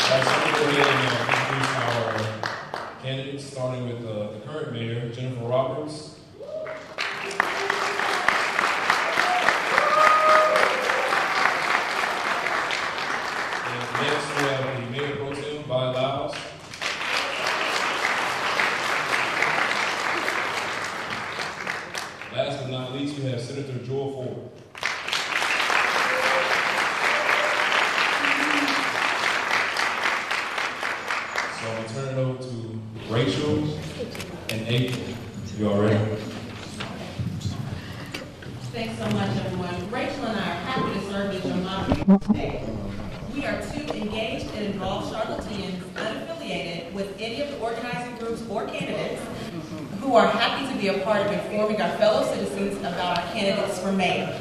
All right, so we'll go ahead and introduce our candidates, starting with the current mayor, Jennifer Roberts. And next, we have the Mayor Pro Tem, Vi Lyles. Last but not least, we have Senator Joel Ford. So I'm going to turn it over to Rachel and April. You all ready? Thanks so much, everyone. Rachel and I are happy to serve as your moderator today. We are two engaged and involved Charlotteans unaffiliated with any of the organizing groups or candidates who are happy to be a part of informing our fellow citizens about our candidates for mayor.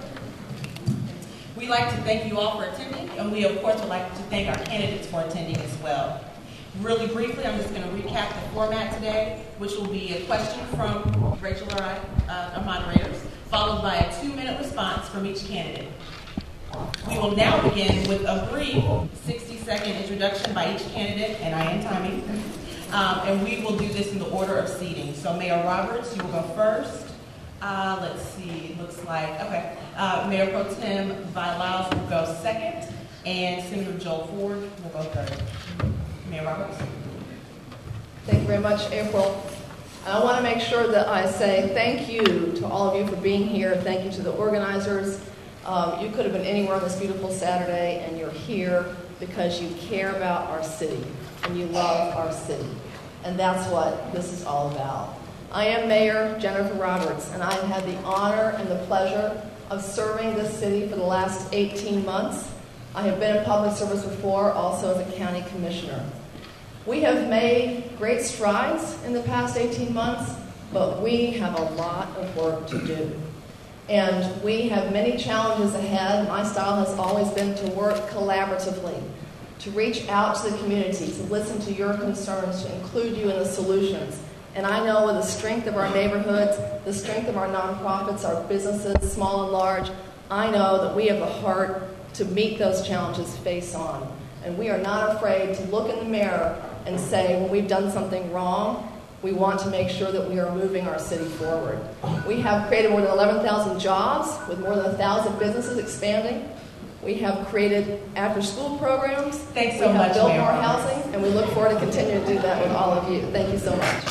We'd like to thank you all for attending, and we, of course, would like to thank our candidates for attending as well. Really briefly, I'm just going to recap the format today, which will be a question from Rachel or I, our moderators, followed by a 2-minute response from each candidate. We will now begin with a brief 60-second introduction by each candidate, and I am timing. And we will do this in the order of seating. So Mayor Roberts, you will go first. Let's see, it looks like, okay. Mayor Pro Tem Vi Lyles will go second, and Senator Joel Ford will go third. Mayor Roberts. Thank you very much, April. I want to make sure that I say thank you to all of you for being here. Thank you to the organizers. You could have been anywhere on this beautiful Saturday, and you're here because you care about our city and you love our city. And that's what this is all about. I am Mayor Jennifer Roberts, and I've had the honor and the pleasure of serving this city for the last 18 months. I have been in public service before, also as a county commissioner. We have made great strides in the past 18 months, but we have a lot of work to do. And we have many challenges ahead. My style has always been to work collaboratively, to reach out to the community, to listen to your concerns, to include you in the solutions. And I know with the strength of our neighborhoods, the strength of our nonprofits, our businesses, small and large, I know that we have the heart to meet those challenges face on. And we are not afraid to look in the mirror and say, when we've done something wrong, we want to make sure that we are moving our city forward. We have created more than 11,000 jobs with more than 1,000 businesses expanding. We have created after-school programs. Thanks so much, We have built Mayor more Roberts. housing, and we look forward to continuing to do that with all of you. Thank you so much.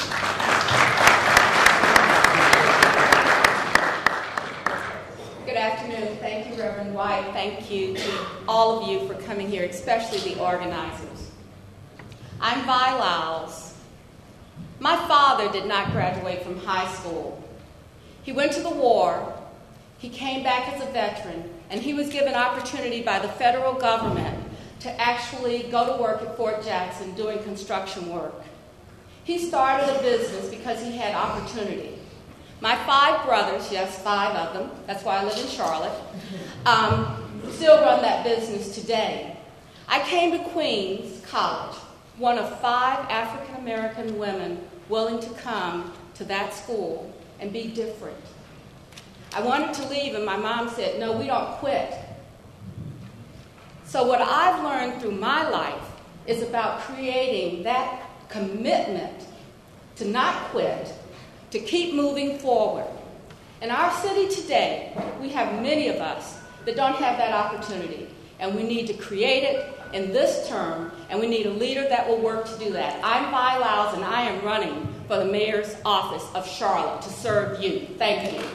Good afternoon. Thank you, Reverend White. Thank you to all of you for coming here, especially the organizers. I'm Vi Lyles. My father did not graduate from high school. He went to the war. He came back as a veteran, and he was given opportunity by the federal government to actually go to work at Fort Jackson doing construction work. He started a business because he had opportunity. My 5 brothers, yes, 5 of them, that's why I live in Charlotte, still run that business today. I came to Queens College, one of 5 African-American women willing to come to that school and be different. I wanted to leave, and my mom said, no, we don't quit. So what I've learned through my life is about creating that commitment to not quit, to keep moving forward. In our city today, we have many of us that don't have that opportunity, and we need to create it in this term, and we need a leader that will work to do that. I'm Vi Lyles, and I am running for the mayor's office of Charlotte to serve you. Thank you.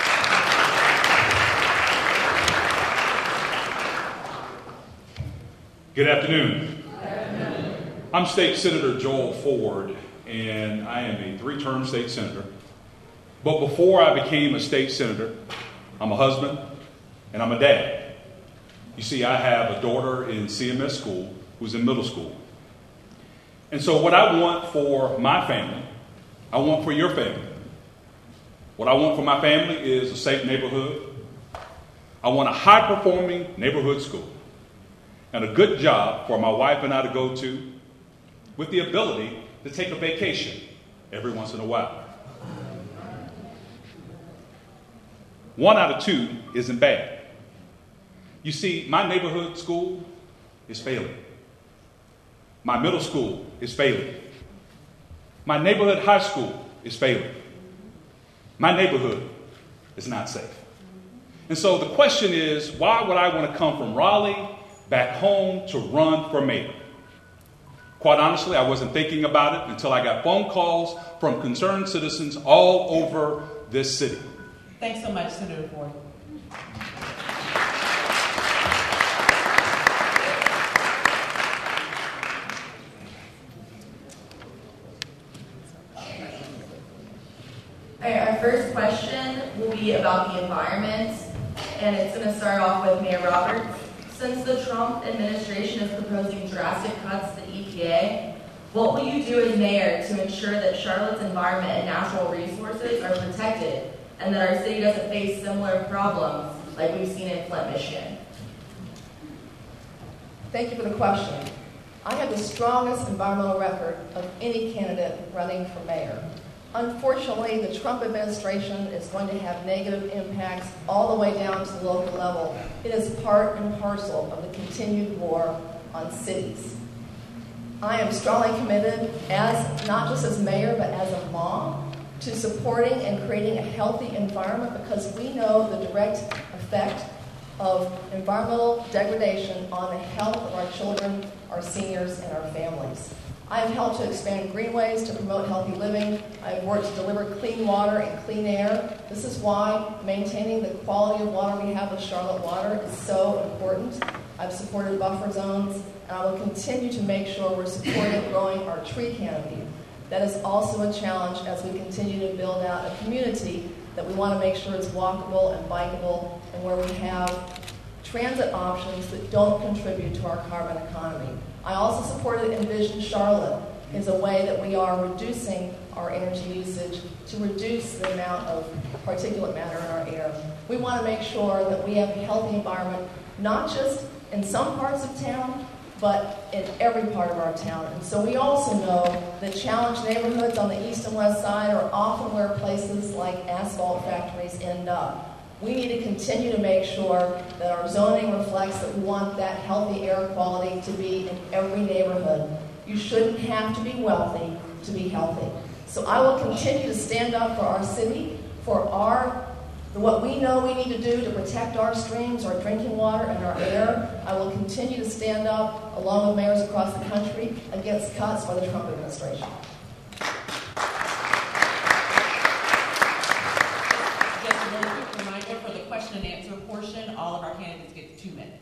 Good afternoon. I'm State Senator Joel Ford, and I am a 3-term state senator. But before I became a state senator, I'm a husband and I'm a dad. You see, I have a daughter in CMS school who's in middle school. And so what I want for my family, I want for your family. What I want for my family is a safe neighborhood. I want a high-performing neighborhood school and a good job for my wife and I to go to with the ability to take a vacation every once in a while. 1 out of 2 isn't bad. You see, my neighborhood school is failing. My middle school is failing. My neighborhood high school is failing. My neighborhood is not safe. And so the question is, why would I want to come from Raleigh back home to run for mayor? Quite honestly, I wasn't thinking about it until I got phone calls from concerned citizens all over this city. Thanks so much, Senator Ford. All right, our first question will be about the environment, and it's going to start off with Mayor Roberts. Since the Trump administration is proposing drastic cuts to the EPA, what will you do as mayor to ensure that Charlotte's environment and natural resources are protected and that our city doesn't face similar problems like we've seen in Flint, Michigan? Thank you for the question. I have the strongest environmental record of any candidate running for mayor. Unfortunately, the Trump administration is going to have negative impacts all the way down to the local level. It is part and parcel of the continued war on cities. I am strongly committed, as not just as mayor, but as a mom, to supporting and creating a healthy environment because we know the direct effect of environmental degradation on the health of our children, our seniors, and our families. I have helped to expand greenways to promote healthy living. I have worked to deliver clean water and clean air. This is why maintaining the quality of water we have with Charlotte Water is so important. I've supported buffer zones, and I will continue to make sure we're supporting growing our tree canopy. That is also a challenge as we continue to build out a community that we want to make sure is walkable and bikeable, and where we have transit options that don't contribute to our carbon economy. I also supported Envision Charlotte as a way that we are reducing our energy usage to reduce the amount of particulate matter in our air. We want to make sure that we have a healthy environment, not just in some parts of town, but in every part of our town. And so we also know that challenged neighborhoods on the east and west side are often where places like asphalt factories end up. We need to continue to make sure that our zoning reflects that we want that healthy air quality to be in every neighborhood. You shouldn't have to be wealthy to be healthy. So I will continue to stand up for our city, for what we know we need to do to protect our streams, our drinking water, and our air. I will continue to stand up, along with mayors across the country, against cuts by the Trump administration. For the question and answer portion, all of our candidates get 2 minutes.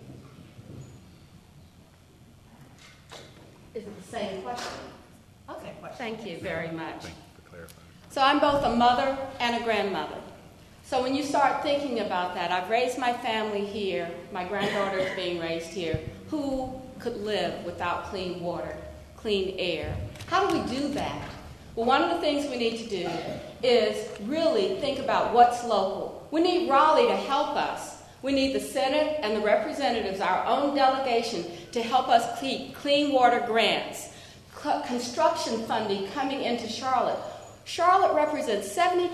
Is it the same question? Okay, question. Thank you very much. Thank you for clarifying. So I'm both a mother and a grandmother. So when you start thinking about that, I've raised my family here, my granddaughter is being raised here. Who could live without clean water, clean air? How do we do that? Well, one of the things we need to do is really think about what's local. We need Raleigh to help us. We need the Senate and the representatives, our own delegation, to help us keep clean water grants, construction funding coming into Charlotte. Charlotte represents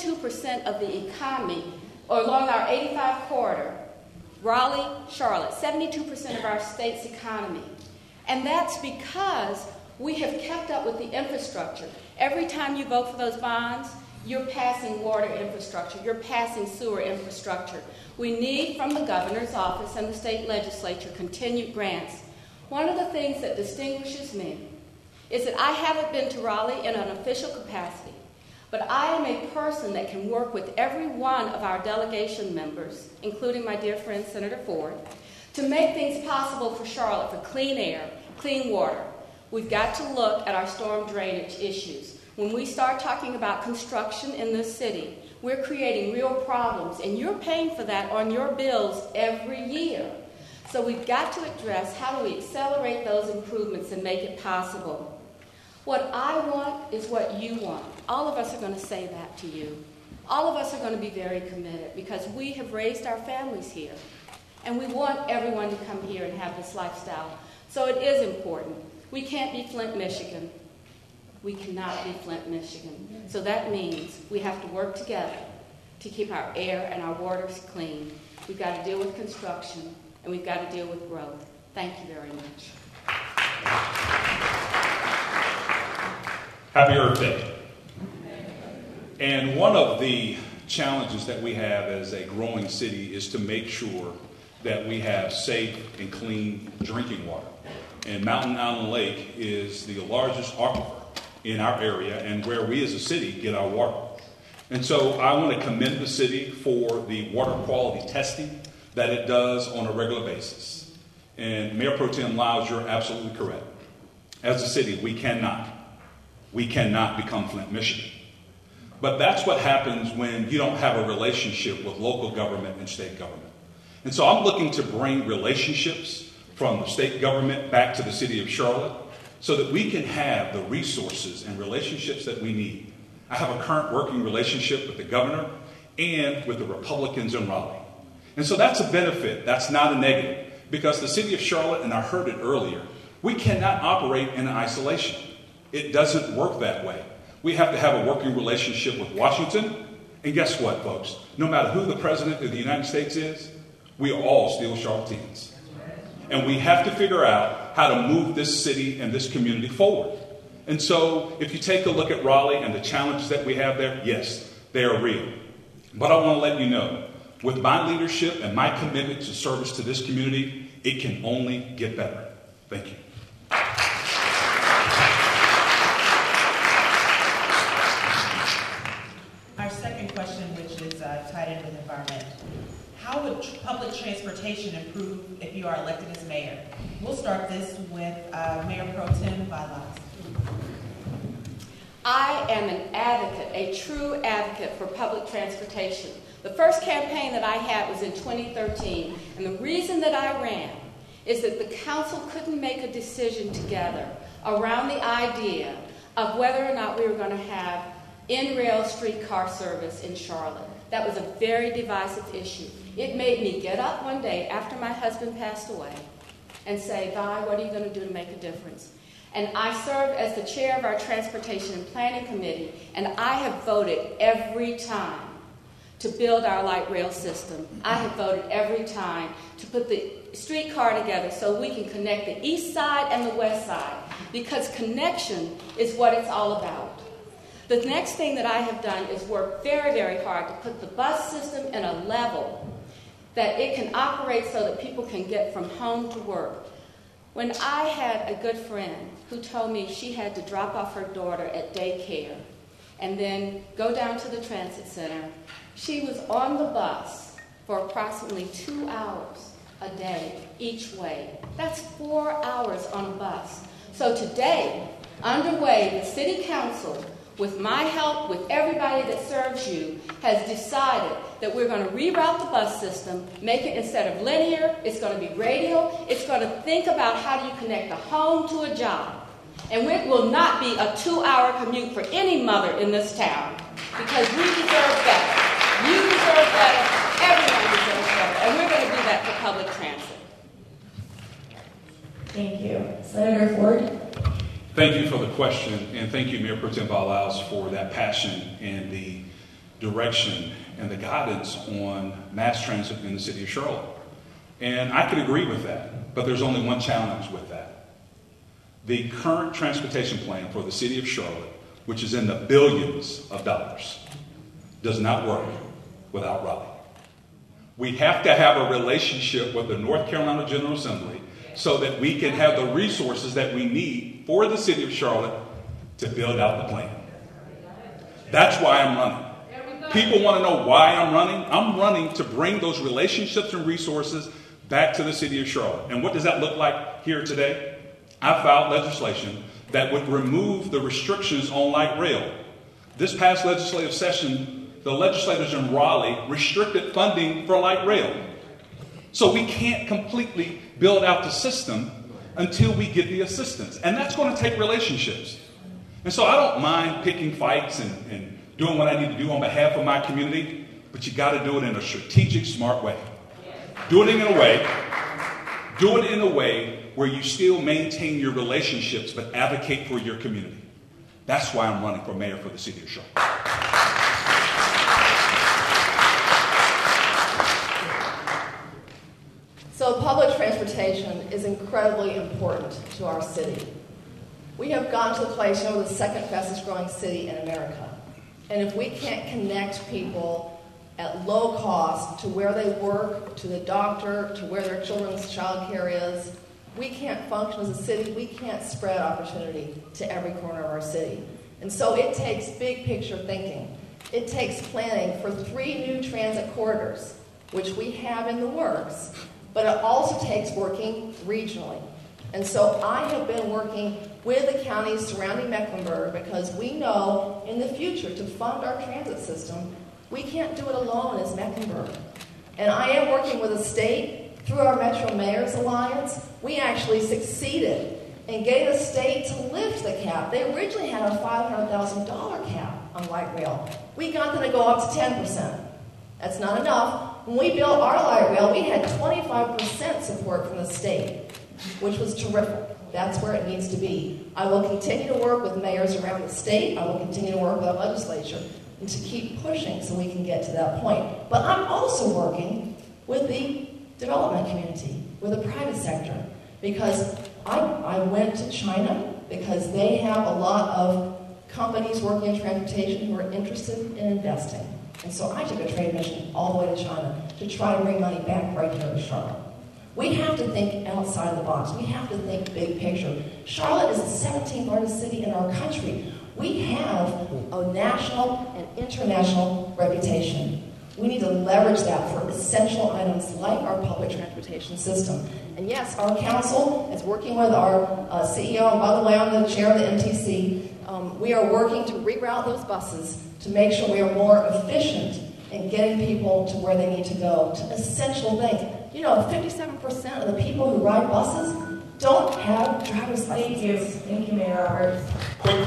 72% of the economy along our 85 corridor. Raleigh, Charlotte, 72% of our state's economy. And that's because we have kept up with the infrastructure. Every time you vote for those bonds, you're passing water infrastructure, you're passing sewer infrastructure. We need from the governor's office and the state legislature continued grants. One of the things that distinguishes me is that I haven't been to Raleigh in an official capacity, but I am a person that can work with every one of our delegation members, including my dear friend Senator Ford, to make things possible for Charlotte, for clean air, clean water. We've got to look at our storm drainage issues. When we start talking about construction in this city, we're creating real problems, and you're paying for that on your bills every year. So we've got to address how do we accelerate those improvements and make it possible. What I want is what you want. All of us are going to say that to you. All of us are going to be very committed because we have raised our families here, and we want everyone to come here and have this lifestyle. So it is important. We can't be Flint, Michigan. We cannot be Flint, Michigan. So that means we have to work together to keep our air and our waters clean. We've got to deal with construction, and we've got to deal with growth. Thank you very much. Happy Earth Day. And one of the challenges that we have as a growing city is to make sure that we have safe and clean drinking water. And Mountain Island Lake is the largest aquifer in our area and where we as a city get our water. And so I want to commend the city for the water quality testing that it does on a regular basis. And Mayor Pro Tem Lyles, you're absolutely correct. As a city, we cannot become Flint, Michigan. But that's what happens when you don't have a relationship with local government and state government. And so I'm looking to bring relationships from the state government back to the city of Charlotte so that we can have the resources and relationships that we need. I have a current working relationship with the governor and with the Republicans in Raleigh. And so that's a benefit. That's not a negative. Because the city of Charlotte, and I heard it earlier, we cannot operate in isolation. It doesn't work that way. We have to have a working relationship with Washington. And guess what, folks? No matter who the president of the United States is, we are all still Charlotteans. And we have to figure out how to move this city and this community forward. And so if you take a look at Raleigh and the challenges that we have there, yes, they are real. But I want to let you know, with my leadership and my commitment to service to this community, it can only get better. Thank you. Our second question, which is tied in with environment. How would public transportation improve if you are elected as mayor? We'll start this with Mayor Pro Tem Lyles. I am an advocate, a true advocate for public transportation. The first campaign that I had was in 2013, and the reason that I ran is that the council couldn't make a decision together around the idea of whether or not we were going to have in-rail streetcar service in Charlotte. That was a very divisive issue. It made me get up one day after my husband passed away and say, Vi, what are you going to do to make a difference? And I served as the chair of our Transportation and Planning Committee, and I have voted every time to build our light rail system. I have voted every time to put the streetcar together so we can connect the east side and the west side, because connection is what it's all about. The next thing that I have done is work very, very hard to put the bus system in a level that it can operate so that people can get from home to work. When I had a good friend who told me she had to drop off her daughter at daycare and then go down to the transit center, she was on the bus for approximately 2 hours a day each way. That's 4 hours on a bus. So today, underway, the city council, with my help, with everybody that serves you, has decided that we're going to reroute the bus system, make it, instead of linear, it's going to be radial. It's going to think about how do you connect a home to a job. And it will not be a 2-hour commute for any mother in this town, because we deserve better. You deserve better. Everyone deserves better. And we're going to do that for public transit. Thank you. Senator Ford? Thank you for the question, and thank you, Mayor Pro Tem Lyles, for that passion and the direction and the guidance on mass transit in the city of Charlotte. And I could agree with that, but there's only one challenge with that. The current transportation plan for the city of Charlotte, which is in the billions of dollars, does not work without Raleigh. We have to have a relationship with the North Carolina General Assembly so that we can have the resources that we need for the city of Charlotte to build out the plan. That's why I'm running. People want to know why I'm running. I'm running to bring those relationships and resources back to the city of Charlotte. And what does that look like here today? I filed legislation that would remove the restrictions on light rail. This past legislative session, the legislators in Raleigh restricted funding for light rail. So we can't completely build out the system until we get the assistance. And that's going to take relationships. And so I don't mind picking fights and doing what I need to do on behalf of my community, but you got to do it in a strategic, smart way. Do it in a way where you still maintain your relationships but advocate for your community. That's why I'm running for mayor for the city of Charlotte. So public transportation is incredibly important to our city. We have gotten to the place, we're the second fastest growing city in America. And if we can't connect people at low cost to where they work, to the doctor, to where their children's child care is, we can't function as a city. We can't spread opportunity to every corner of our city. And so it takes big picture thinking. It takes planning for 3 new transit corridors, which we have in the works, but it also takes working regionally. And so I have been working with the counties surrounding Mecklenburg because we know in the future to fund our transit system, we can't do it alone as Mecklenburg. And I am working with the state through our Metro Mayors Alliance. We actually succeeded in getting the state to lift the cap. They originally had a $500,000 cap on light rail. We got them to go up to 10%. That's not enough. When we built our light rail, we had 25% support from the state, which was terrific. That's where it needs to be. I will continue to work with mayors around the state. I will continue to work with our legislature and to keep pushing so we can get to that point. But I'm also working with the development community, with the private sector, because I went to China because they have a lot of companies working in transportation who are interested in investing. And so I took a trade mission all the way to China to try to bring money back right here to Charlotte. We have to think outside the box. We have to think big picture. Charlotte is the 17th largest city in our country. We have a national and international reputation. We need to leverage that for essential items like our public transportation system. And yes, our council is working with our CEO, and by the way, I'm the chair of the MTC. We are working to reroute those buses to make sure we are more efficient in getting people to where they need to go, to essential things. You know, 57% of the people who ride buses don't have driver's licenses. Thank you, Mayor Roberts. Quick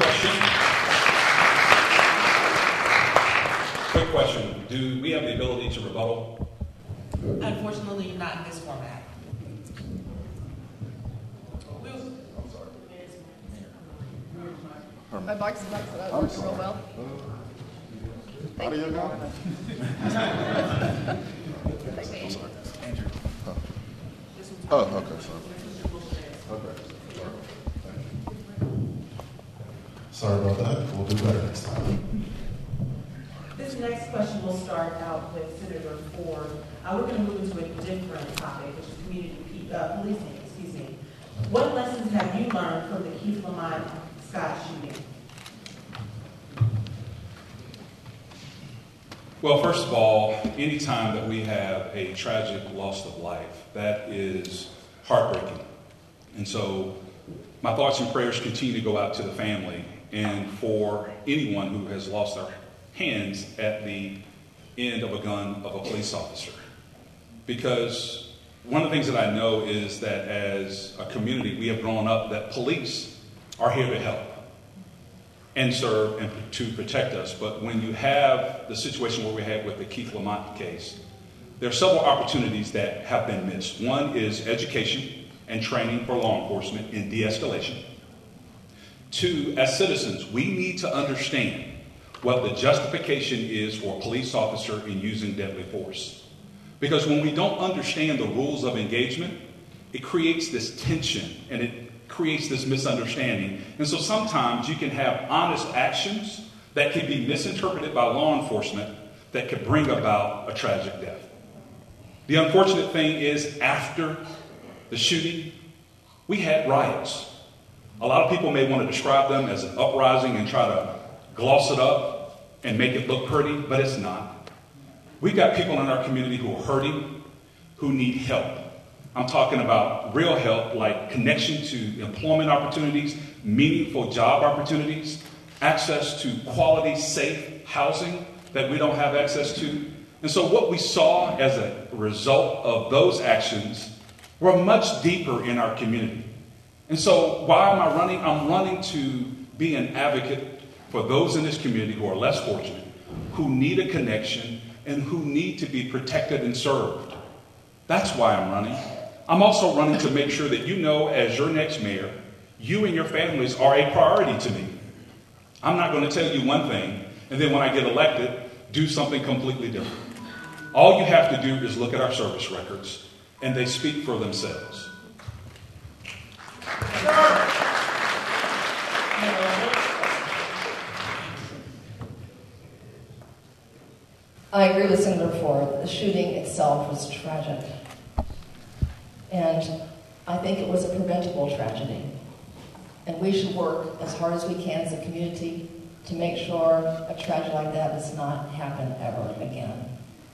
question. Do we have the ability to rebuttal? Unfortunately, not in this format. My bike's back, so that works real well. How do you know? Thank you. Oh, okay, sorry. Okay. Sorry about that. We'll do better next time. This next question will start out with Senator Ford. We're going to move into a different topic, which is community policing. Excuse me. What lessons have you learned from the Keith Lamont Scott shooting? Well, first of all, anytime that we have a tragic loss of life, that is heartbreaking. And so my thoughts and prayers continue to go out to the family and for anyone who has lost their hands at the end of a gun of a police officer. Because one of the things that I know is that as a community, we have grown up that police are here to help and serve and to protect us. But when you have the situation where we had with the Keith Lamont case, there are several opportunities that have been missed. One is education and training for law enforcement in de-escalation. Two, as citizens, we need to understand what the justification is for a police officer in using deadly force. Because when we don't understand the rules of engagement, it creates this tension and it creates this misunderstanding. And so sometimes you can have honest actions that can be misinterpreted by law enforcement that could bring about a tragic death. The unfortunate thing is after the shooting, we had riots. A lot of people may want to describe them as an uprising and try to gloss it up and make it look pretty, but it's not. We've got people in our community who are hurting, who need help. I'm talking about real help, like connection to employment opportunities, meaningful job opportunities, access to quality, safe housing that we don't have access to. And so what we saw as a result of those actions were much deeper in our community. And so why am I running? I'm running to be an advocate for those in this community who are less fortunate, who need a connection, and who need to be protected and served. That's why I'm running. I'm also running to make sure that you know, as your next mayor, you and your families are a priority to me. I'm not going to tell you one thing, and then when I get elected, do something completely different. All you have to do is look at our service records, and they speak for themselves. I agree with Senator Ford. The shooting itself was tragic. And I think it was a preventable tragedy. And we should work as hard as we can as a community to make sure a tragedy like that does not happen ever again.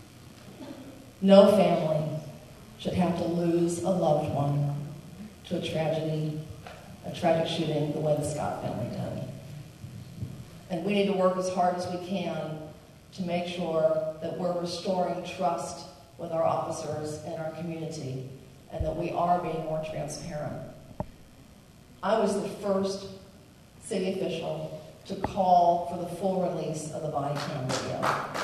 No family should have to lose a loved one to a tragic shooting the way the Scott family did. And we need to work as hard as we can to make sure that we're restoring trust with our officers and our community, and that we are being more transparent. I was the first city official to call for the full release of the body cam video.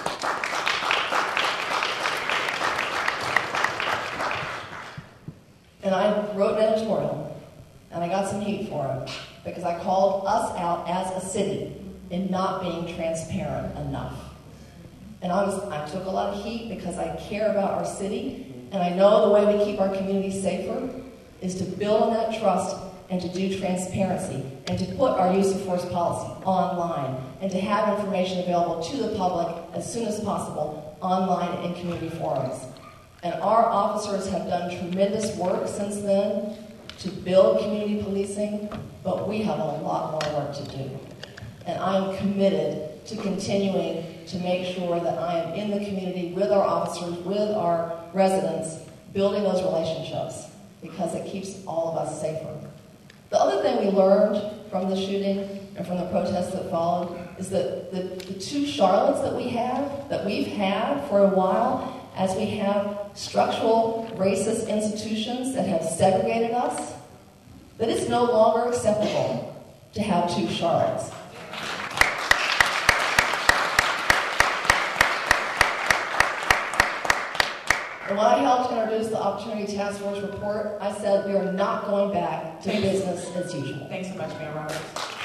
And I wrote an editorial, and I got some heat for it, because I called us out as a city in not being transparent enough. And I took a lot of heat because I care about our city, and I know the way we keep our community safer is to build on that trust and to do transparency and to put our use of force policy online and to have information available to the public as soon as possible online and in community forums. And our officers have done tremendous work since then to build community policing, but we have a lot more work to do. And I am committed to continuing to make sure that I am in the community with our officers, with our residents, building those relationships, because it keeps all of us safer. The other thing we learned from the shooting and from the protests that followed is that the two Charlottes that we've had for a while, as we have structural racist institutions that have segregated us, that it's no longer acceptable to have two Charlottes. And when I helped introduce the Opportunity Task Force report, I said we are not going back to business as usual. Thanks so much, Mayor Roberts.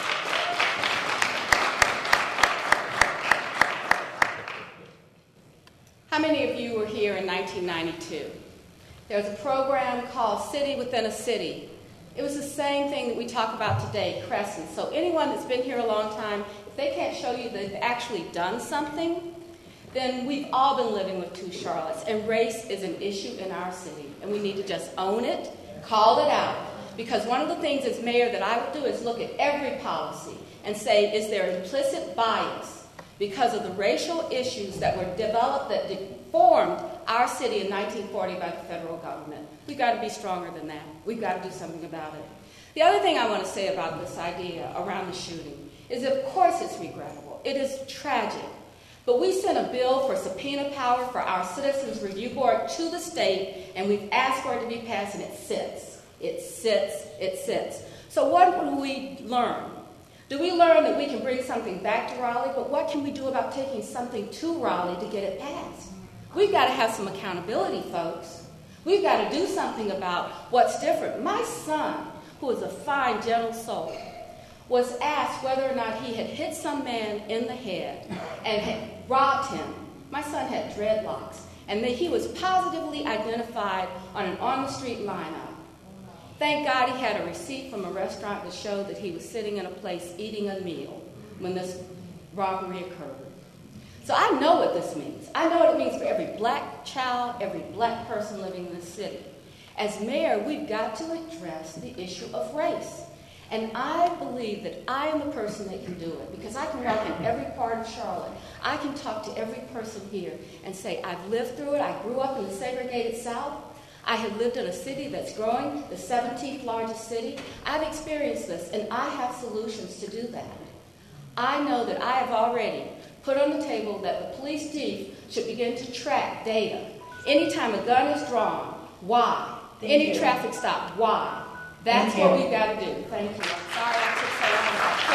How many of you were here in 1992? There was a program called City Within a City. It was the same thing that we talk about today, Crescent. So anyone that's been here a long time, if they can't show you that they've actually done something, then we've all been living with two Charlottes, and race is an issue in our city, and we need to just own it, call it out. Because one of the things as mayor that I would do is look at every policy and say, is there implicit bias because of the racial issues that were developed, that formed our city in 1940 by the federal government? We've got to be stronger than that. We've got to do something about it. The other thing I want to say about this idea around the shooting is, of course, it's regrettable. It is tragic. But we sent a bill for subpoena power for our Citizens Review Board to the state, and we've asked for it to be passed, and it sits. It sits. It sits. So what do we learn? Do we learn that we can bring something back to Raleigh? But what can we do about taking something to Raleigh to get it passed? We've got to have some accountability, folks. We've got to do something about what's different. My son, who is a fine, gentle soul, was asked whether or not he had hit some man in the head and had robbed him. My son had dreadlocks, and that he was positively identified on an on-the-street lineup. Thank God he had a receipt from a restaurant that showed that he was sitting in a place eating a meal when this robbery occurred. So I know what this means. I know what it means for every black child, every black person living in this city. As mayor, we've got to address the issue of race. And I believe that I am the person that can do it, because I can walk in every part of Charlotte. I can talk to every person here and say, I've lived through it. I grew up in the segregated South. I have lived in a city that's growing, the 17th largest city. I've experienced this, and I have solutions to do that. I know that I have already put on the table that the police chief should begin to track data. Anytime a gun is drawn, why? Any traffic stop, why? That's what we've got to do. Thank you. I'm sorry I took so long.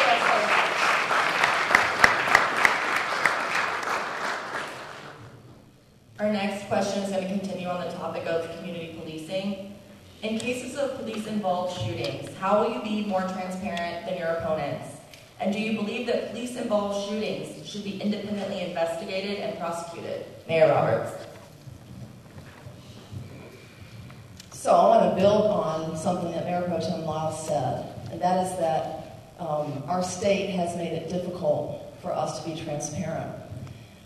Our next question is going to continue on the topic of community policing. In cases of police-involved shootings, how will you be more transparent than your opponents? And do you believe that police-involved shootings should be independently investigated and prosecuted? Mayor Roberts. So I want to build on something that Mayor Pro Tem Lyles said, and that is that our state has made it difficult for us to be transparent.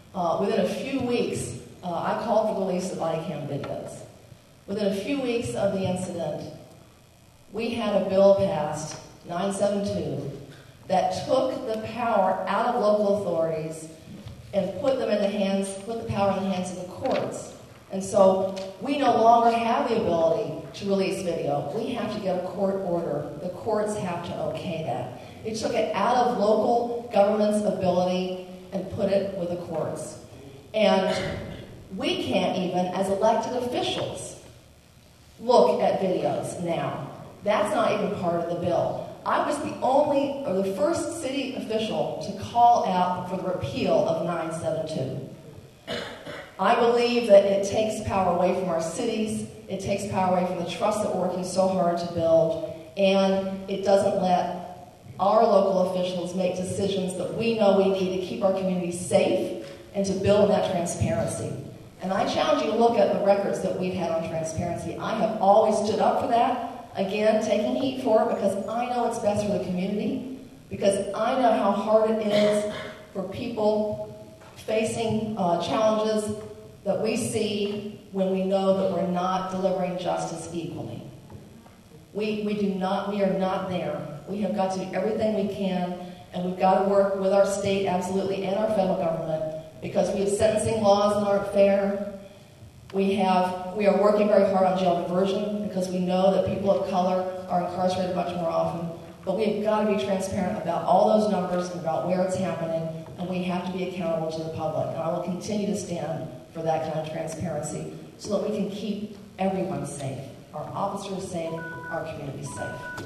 Within a few weeks, I called for the release of body cam videos. Within a few weeks of the incident, we had a bill passed, 972, that took the power out of local authorities and put the power in the hands of the courts. And so we no longer have the ability to release video. We have to get a court order. The courts have to okay that. It took it out of local government's ability and put it with the courts. And we can't even, as elected officials, look at videos now. That's not even part of the bill. I was the first city official to call out for the repeal of 972. I believe that it takes power away from our cities, it takes power away from the trust that we're working so hard to build, and it doesn't let our local officials make decisions that we know we need to keep our communities safe and to build that transparency. And I challenge you to look at the records that we've had on transparency. I have always stood up for that, again, taking heat for it because I know it's best for the community, because I know how hard it is for people facing challenges that we see when we know that we're not delivering justice equally. We are not there. We have got to do everything we can, and we've got to work with our state, absolutely, and our federal government, because we have sentencing laws that aren't fair. We are working very hard on jail diversion, because we know that people of color are incarcerated much more often. But we've got to be transparent about all those numbers and about where it's happening, and we have to be accountable to the public. And I will continue to stand for that kind of transparency so that we can keep everyone safe, our officers safe, our community safe.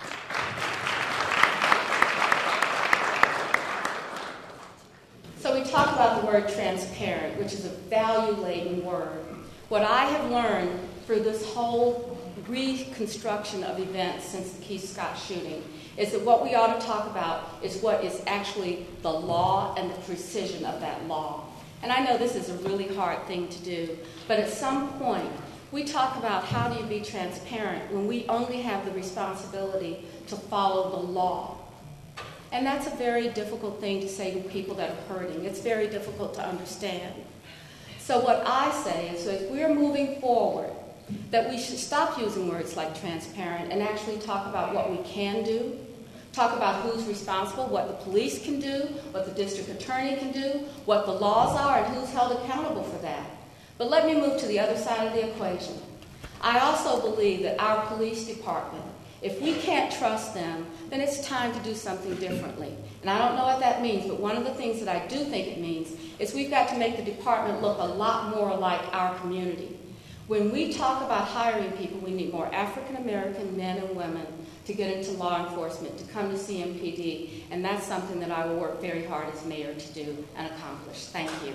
So we talk about the word transparent, which is a value-laden word. What I have learned through this whole reconstruction of events since the Keith Scott shooting is that what we ought to talk about is what is actually the law and the precision of that law. And I know this is a really hard thing to do, but at some point, we talk about how do you be transparent when we only have the responsibility to follow the law. And that's a very difficult thing to say to people that are hurting. It's very difficult to understand. So what I say is that if we're moving forward, that we should stop using words like transparent and actually talk about what we can do, talk about who's responsible, what the police can do, what the district attorney can do, what the laws are, and who's held accountable for that. But let me move to the other side of the equation. I also believe that our police department, if we can't trust them, then it's time to do something differently. And I don't know what that means, but one of the things that I do think it means is we've got to make the department look a lot more like our community. When we talk about hiring people, we need more African American men and women to get into law enforcement, to come to CMPD, and that's something that I will work very hard as mayor to do and accomplish. Thank you.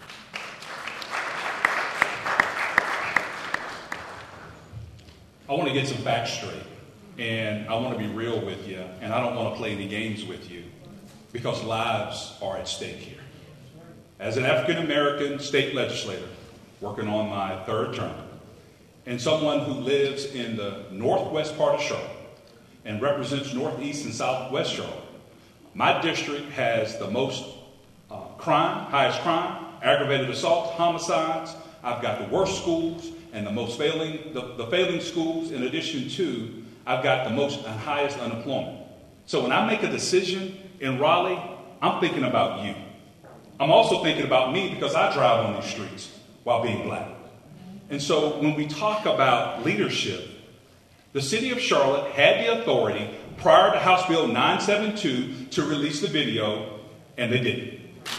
I want to get some facts straight, and I want to be real with you, and I don't want to play any games with you, because lives are at stake here. As an African-American state legislator, working on my third term, and someone who lives in the northwest part of Charlotte and represents northeast and southwest Charlotte, my district has the most highest crime, aggravated assault, homicides. I've got the worst schools and the most failing schools. In addition to, I've got the most and highest unemployment. So when I make a decision in Raleigh, I'm thinking about you. I'm also thinking about me because I drive on these streets while being black. And so when we talk about leadership, the city of Charlotte had the authority prior to House Bill 972 to release the video, and they didn't.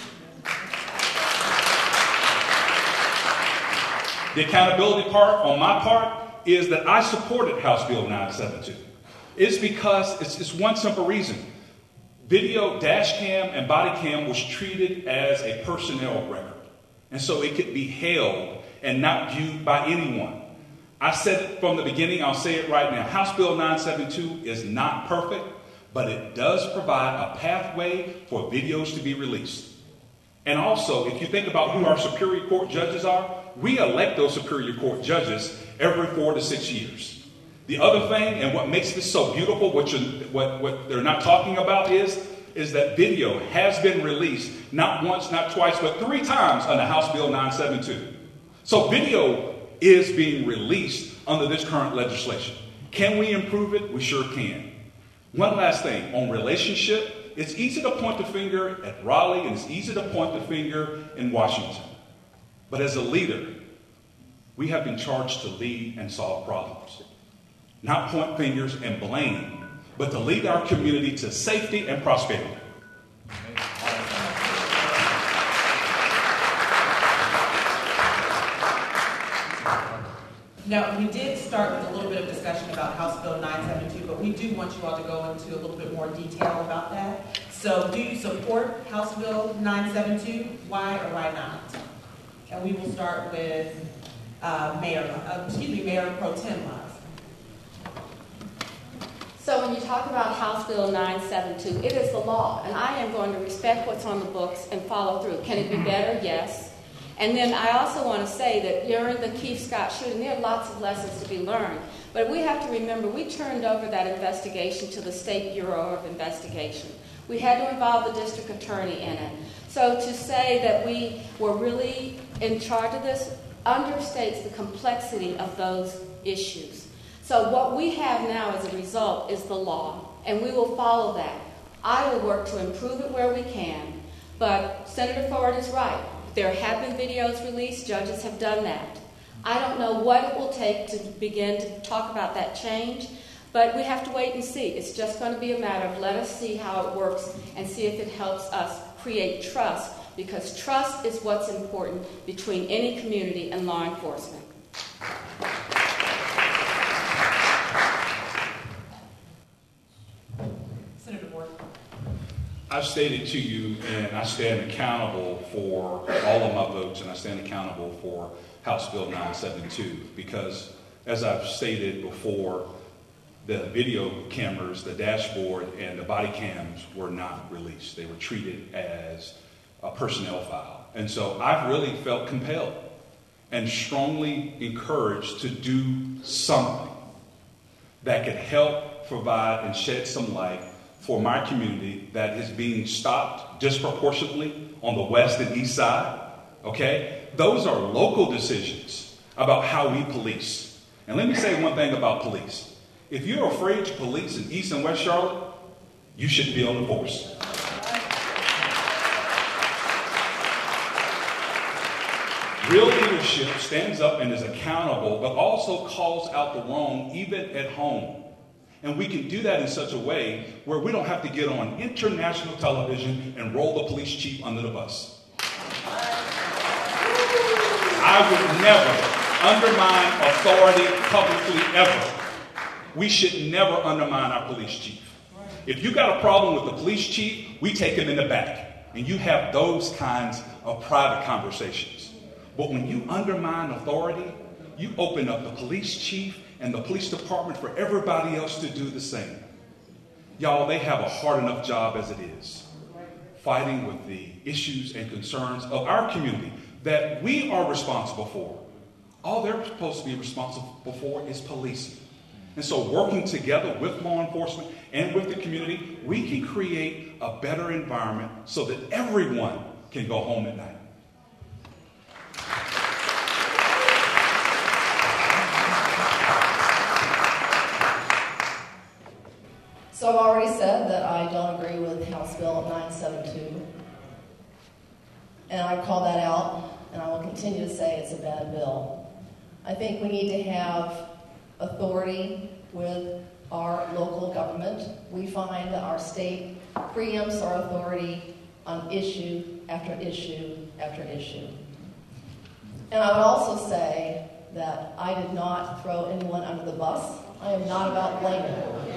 The accountability part on my part is that I supported House Bill 972. It's because it's one simple reason. Video, dash cam, and body cam was treated as a personnel record. And so it could be held and not viewed by anyone. I said it from the beginning, I'll say it right now. House Bill 972 is not perfect, but it does provide a pathway for videos to be released. And also, if you think about who our Superior Court judges are, we elect those Superior Court judges every 4 to 6 years. The other thing, and what makes this so beautiful, what they're not talking about is is that video has been released not once, not twice, but 3 times under House Bill 972. So video is being released under this current legislation. Can we improve it? We sure can. One last thing on relationship. It's easy to point the finger at Raleigh and it's easy to point the finger in Washington. But as a leader, we have been charged to lead and solve problems. Not point fingers and blame, but to lead our community to safety and prosperity. Now, we did start with a little bit of discussion about House Bill 972, but we do want you all to go into a little bit more detail about that. So do you support House Bill 972? Why or why not? And we will start with Mayor Pro Tem Miles. So when you talk about House Bill 972, it is the law, and I am going to respect what's on the books and follow through. Can it be better? Yes. And then I also want to say that during the Keith Scott shooting, there are lots of lessons to be learned. But we have to remember, we turned over that investigation to the State Bureau of Investigation. We had to involve the district attorney in it. So to say that we were really in charge of this understates the complexity of those issues. So what we have now as a result is the law, and we will follow that. I will work to improve it where we can, but Senator Ford is right. There have been videos released. Judges have done that. I don't know what it will take to begin to talk about that change, but we have to wait and see. It's just going to be a matter of let us see how it works and see if it helps us create trust, because trust is what's important between any community and law enforcement. Senator Ward. I've stated to you, and I stand accountable for all of my votes, and I stand accountable for House Bill 972, because as I've stated before, the video cameras, the dashboard, and the body cams were not released. They were treated as a personnel file. And so I've really felt compelled and strongly encouraged to do something that could help provide and shed some light for my community that is being stopped disproportionately on the west and east side. Okay? Those are local decisions about how we police. And let me say one thing about police. If you're afraid to police in East and West Charlotte, you shouldn't be on the force. Real leadership stands up and is accountable, but also calls out the wrong, even at home. And we can do that in such a way where we don't have to get on international television and roll the police chief under the bus. I would never undermine authority publicly ever. We should never undermine our police chief. If you got a problem with the police chief, we take him in the back. And you have those kinds of private conversations. But when you undermine authority, you open up the police chief and the police department for everybody else to do the same. Y'all, they have a hard enough job as it is, fighting with the issues and concerns of our community that we are responsible for. All they're supposed to be responsible for is policing. And so working together with law enforcement and with the community, we can create a better environment so that everyone can go home at night. So I've already said that I don't agree with House Bill 972. And I call that out, and I will continue to say it's a bad bill. I think we need to have authority with our local government. We find that our state preempts our authority on issue after issue after issue. And I would also say that I did not throw anyone under the bus. I am not about blaming.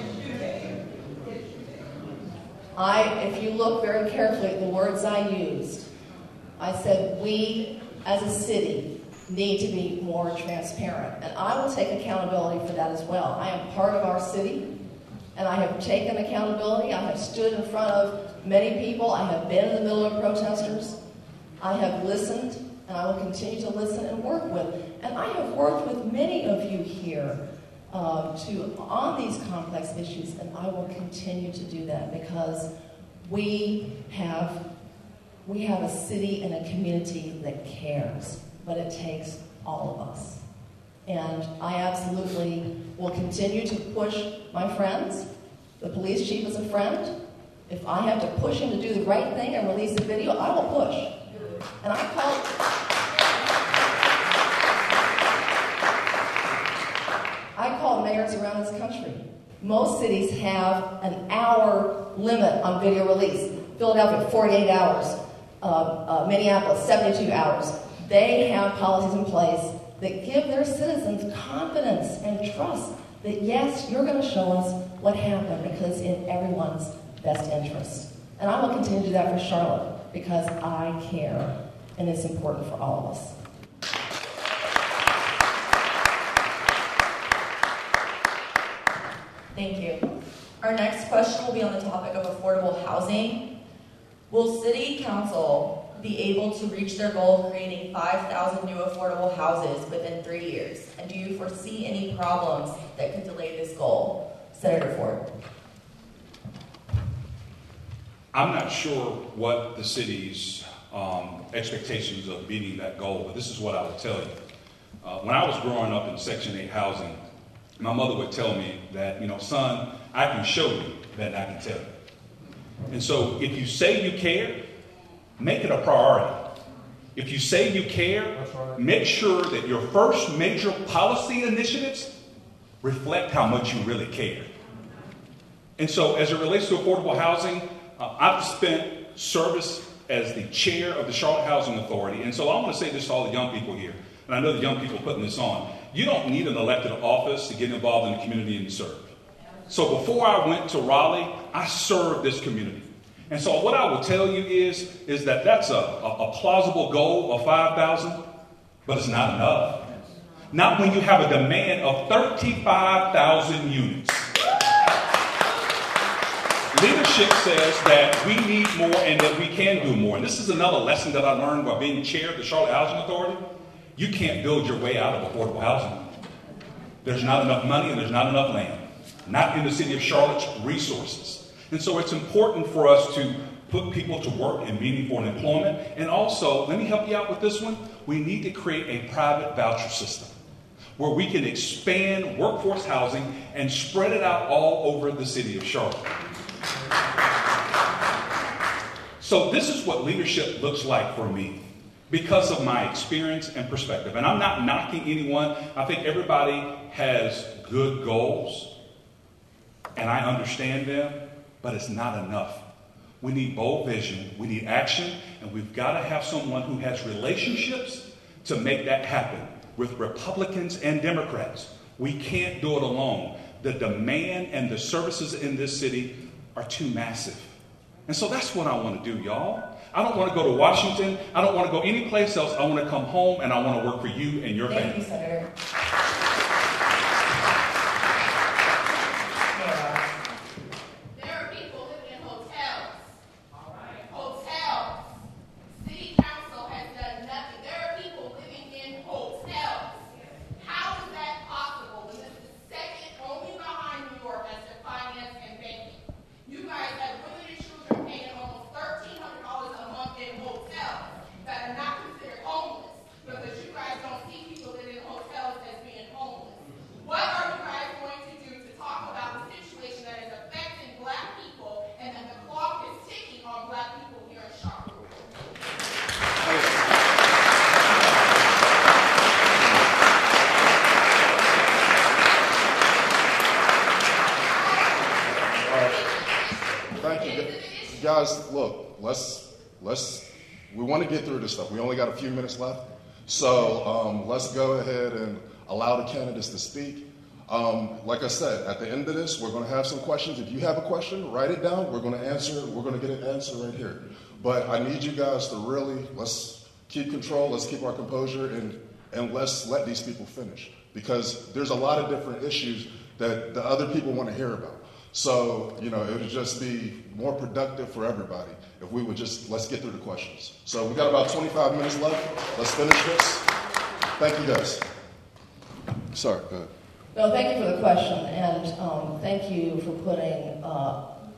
If you look very carefully at the words I used, I said we as a city need to be more transparent. And I will take accountability for that as well. I am part of our city, and I have taken accountability. I have stood in front of many people. I have been in the middle of protesters. I have listened, and I will continue to listen and work with. And I have worked with many of you here on these complex issues, and I will continue to do that because We have a city and a community that cares, but it takes all of us. And I absolutely will continue to push my friends. The police chief is a friend. If I have to push him to do the right thing and release a video, I will push. And I call mayors around this country. Most cities have an hour limit on video release. Philadelphia, 48 hours. Minneapolis, 72 hours. They have policies in place that give their citizens confidence and trust that, yes, you're going to show us what happened because in everyone's best interest. And I will continue to do that for Charlotte because I care, and it's important for all of us. Thank you. Our next question will be on the topic of affordable housing. Will City Council be able to reach their goal of creating 5,000 new affordable houses within 3 years? And do you foresee any problems that could delay this goal? Senator Ford. I'm not sure what the city's expectations of meeting that goal, but this is what I will tell you. When I was growing up in Section 8 housing, my mother would tell me that, son, I can show you that I can tell you. And so if you say you care, make it a priority. If you say you care, make sure that your first major policy initiatives reflect how much you really care. And so as it relates to affordable housing, I've spent service as the chair of the Charlotte Housing Authority. And so I want to say this to all the young people here. And I know the young people putting this on. You don't need an elected office to get involved in the community and to serve. So before I went to Raleigh, I served this community. And so what I will tell you is that that's a plausible goal of 5,000, but it's not enough. Not when you have a demand of 35,000 units. Leadership says that we need more and that we can do more. And this is another lesson that I learned by being chair of the Charlotte Housing Authority. You can't build your way out of affordable housing. There's not enough money and there's not enough land. Not in the city of Charlotte's resources. And so it's important for us to put people to work in meaningful employment. And also, let me help you out with this one. We need to create a private voucher system where we can expand workforce housing and spread it out all over the city of Charlotte. So this is what leadership looks like for me because of my experience and perspective. And I'm not knocking anyone. I think everybody has good goals. And I understand them, but it's not enough. We need bold vision, we need action, and we've got to have someone who has relationships to make that happen with Republicans and Democrats. We can't do it alone. The demand and the services in this city are too massive. And so that's what I want to do, y'all. I don't want to go to Washington. I don't want to go any place else. I want to come home and I want to work for you and your family. Thank you, Senator. Guys, look, we want to get through this stuff. We only got a few minutes left. So let's go ahead and allow the candidates to speak. Like I said, at the end of this, we're going to have some questions. If you have a question, write it down. We're going to answer. We're going to get an answer right here. But I need you guys to really, let's keep control. Let's keep our composure and let's let these people finish. Because there's a lot of different issues that the other people want to hear about. So, it would just be more productive for everybody if we would let's get through the questions. So we got about 25 minutes left. Let's finish this. Thank you, guys. Sorry, go ahead. No, thank you for the question, and thank you for putting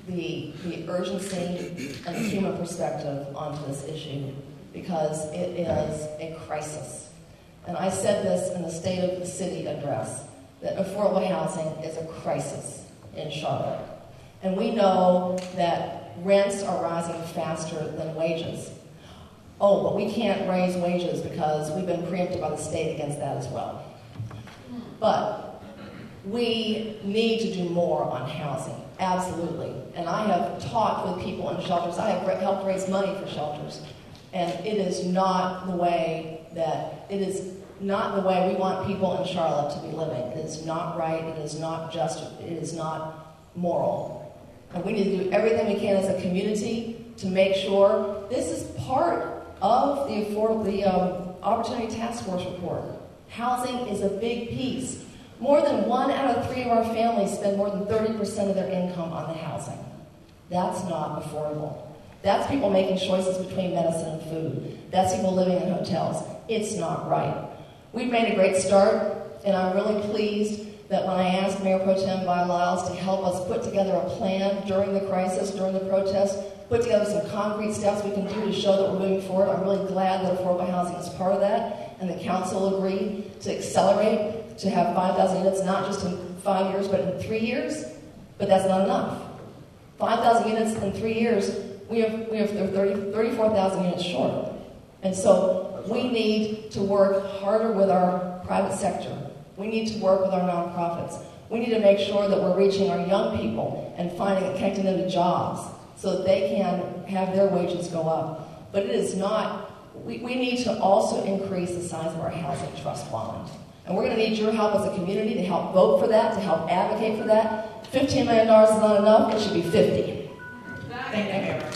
the urgency and the human perspective onto this issue because it is a crisis. And I said this in the State of the City address, that affordable housing is a crisis in Charlotte. And we know that rents are rising faster than wages. Oh, but we can't raise wages because we've been preempted by the state against that as well. But we need to do more on housing, absolutely. And I have talked with people in shelters. I have helped raise money for shelters. And it is not the way we want people in Charlotte to be living. It is not right, it is not just, it is not moral. And we need to do everything we can as a community to make sure this is part of the Opportunity Task Force report. Housing is a big piece. More than 1 out of 3 of our families spend more than 30% of their income on the housing. That's not affordable. That's people making choices between medicine and food. That's people living in hotels. It's not right. We've made a great start, and I'm really pleased that when I asked Mayor Pro Tem Lyles to help us put together a plan during the crisis, during the protest, put together some concrete steps we can do to show that we're moving forward. I'm really glad that affordable housing is part of that, and the council agreed to accelerate, to have 5,000 units, not just in 5 years, but in 3 years. But that's not enough. 5,000 units in 3 years, we have 34,000 units short. And so we need to work harder with our private sector. We need to work with our nonprofits. We need to make sure that we're reaching our young people and connecting them to jobs so that they can have their wages go up. But it is not, we need to also increase the size of our housing trust fund. And we're going to need your help as a community to help vote for that, to help advocate for that. $15 million is not enough, it should be 50. Thank you, Mayor.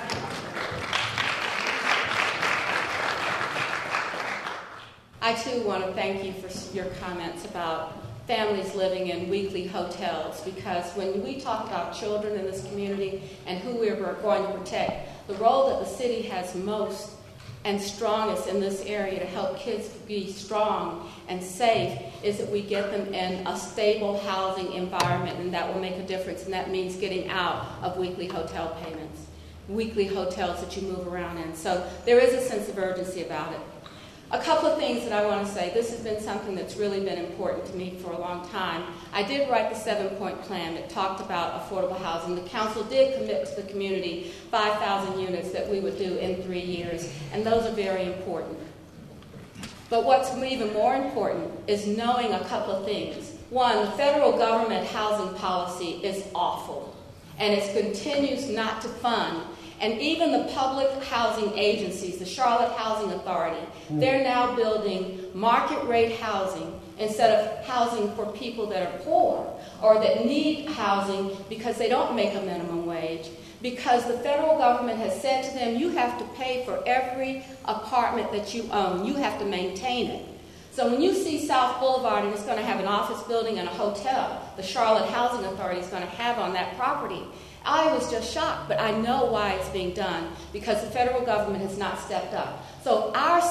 I too want to thank you for your comments about families living in weekly hotels, because when we talk about children in this community and who we're going to protect, the role that the city has most and strongest in this area to help kids be strong and safe is that we get them in a stable housing environment, and that will make a difference, and that means getting out of weekly hotel payments, weekly hotels that you move around in. So there is a sense of urgency about it. A couple of things that I want to say. This has been something that's really been important to me for a long time. I did write the 7-point plan that talked about affordable housing. The council did commit to the community 5,000 units that we would do in 3 years, and those are very important. But what's even more important is knowing a couple of things. One, the federal government housing policy is awful, and it continues not to fund. And even the public housing agencies, the Charlotte Housing Authority, they're now building market rate housing instead of housing for people that are poor or that need housing because they don't make a minimum wage. Because the federal government has said to them, you have to pay for every apartment that you own. You have to maintain it. So when you see South Boulevard and it's going to have an office building and a hotel, the Charlotte Housing Authority is going to have on that property, I was just shocked, but I know why it's being done, because the federal government has not stepped up. So our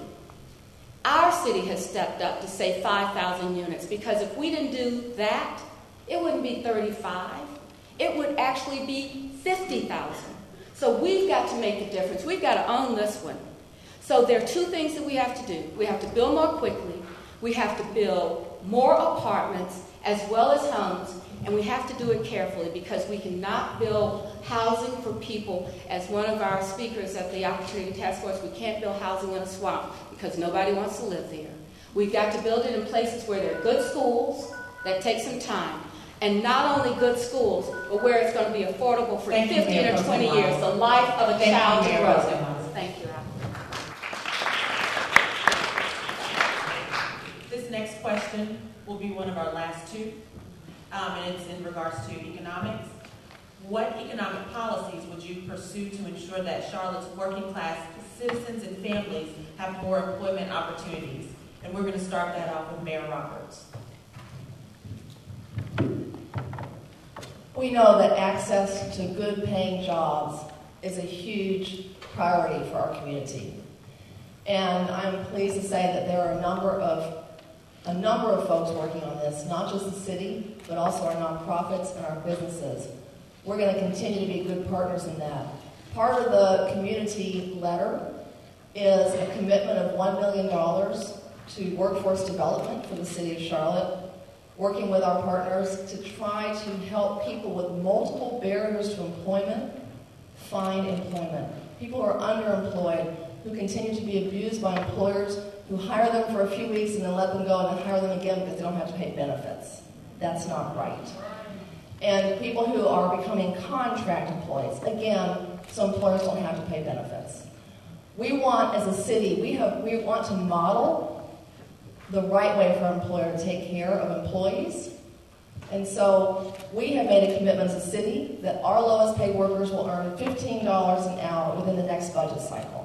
city has stepped up to say 5,000 units, because if we didn't do that, it wouldn't be 35. It would actually be 50,000. So we've got to make a difference. We've got to own this one. So there are 2 things that we have to do. We have to build more quickly. We have to build more apartments as well as homes. And we have to do it carefully, because we cannot build housing for people. As one of our speakers at the Opportunity Task Force, we can't build housing in a swamp because nobody wants to live there. We've got to build it in places where there are good schools that take some time. And not only good schools, but where it's going to be affordable for 15 or 20 years, the life of a child to grow. Thank you, Al. This next question will be one of our last 2. And it's in regards to economics. What economic policies would you pursue to ensure that Charlotte's working class citizens and families have more employment opportunities? And we're going to start that off with Mayor Roberts. We know that access to good paying jobs is a huge priority for our community. And I'm pleased to say that there are a number of folks working on this, not just the city, but also our nonprofits and our businesses. We're going to continue to be good partners in that. Part of the community letter is a commitment of $1 million to workforce development for the city of Charlotte, working with our partners to try to help people with multiple barriers to employment find employment. People who are underemployed, who continue to be abused by employers who hire them for a few weeks and then let them go and then hire them again because they don't have to pay benefits. That's not right. And people who are becoming contract employees, again, so employers don't have to pay benefits. We want, as a city, we want to model the right way for an employer to take care of employees. And so we have made a commitment as a city that our lowest paid workers will earn $15 an hour within the next budget cycle.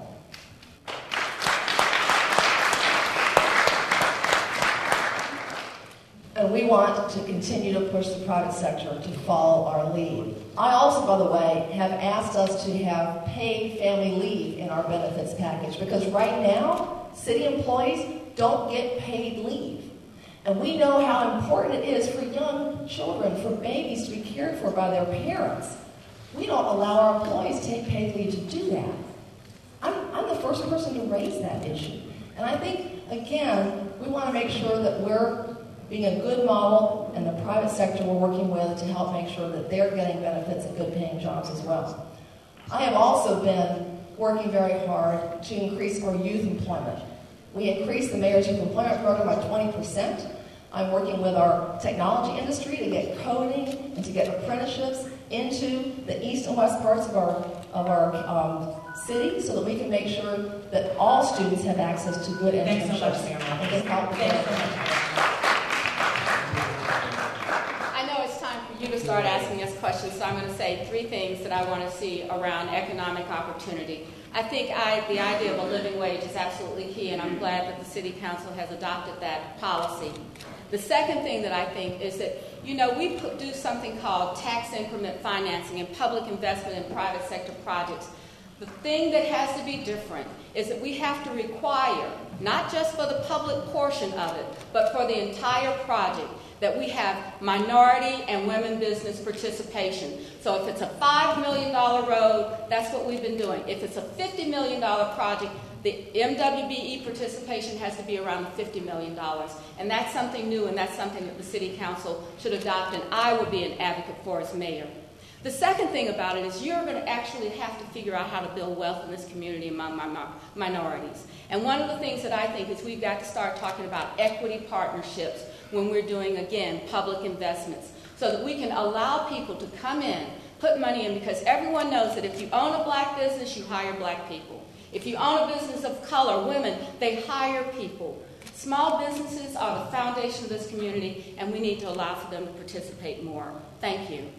And we want to continue to push the private sector to follow our lead. I also, by the way, have asked us to have paid family leave in our benefits package because right now, city employees don't get paid leave. And we know how important it is for young children, for babies to be cared for by their parents. We don't allow our employees to take paid leave to do that. I'm the first person to raise that issue. And I think, again, we want to make sure that we're being a good model and the private sector we're working with to help make sure that they're getting benefits and good paying jobs as well. I have also been working very hard to increase our youth employment. We increased the Mayor's Youth Employment Program by 20%. I'm working with our technology industry to get coding and to get apprenticeships into the east and west parts of our city so that we can make sure that all students have access to good internships. Thanks so much, Sarah. And can help them. I know it's time for you to start asking us questions, so I'm going to say 3 things that I want to see around economic opportunity. I think the idea of a living wage is absolutely key, and I'm glad that the City Council has adopted that policy. The second thing that I think is that, we do something called tax increment financing and public investment in private sector projects. The thing that has to be different is that we have to require, not just for the public portion of it, but for the entire project, that we have minority and women business participation. So if it's a $5 million road, that's what we've been doing. If it's a $50 million project, the MWBE participation has to be around $50 million. And that's something new, and that's something that the City Council should adopt, and I would be an advocate for as mayor. The second thing about it is you're going to actually have to figure out how to build wealth in this community among minorities. And one of the things that I think is we've got to start talking about equity partnerships when we're doing, again, public investments, so that we can allow people to come in, put money in, because everyone knows that if you own a black business, you hire black people. If you own a business of color, women, they hire people. Small businesses are the foundation of this community, and we need to allow for them to participate more. Thank you.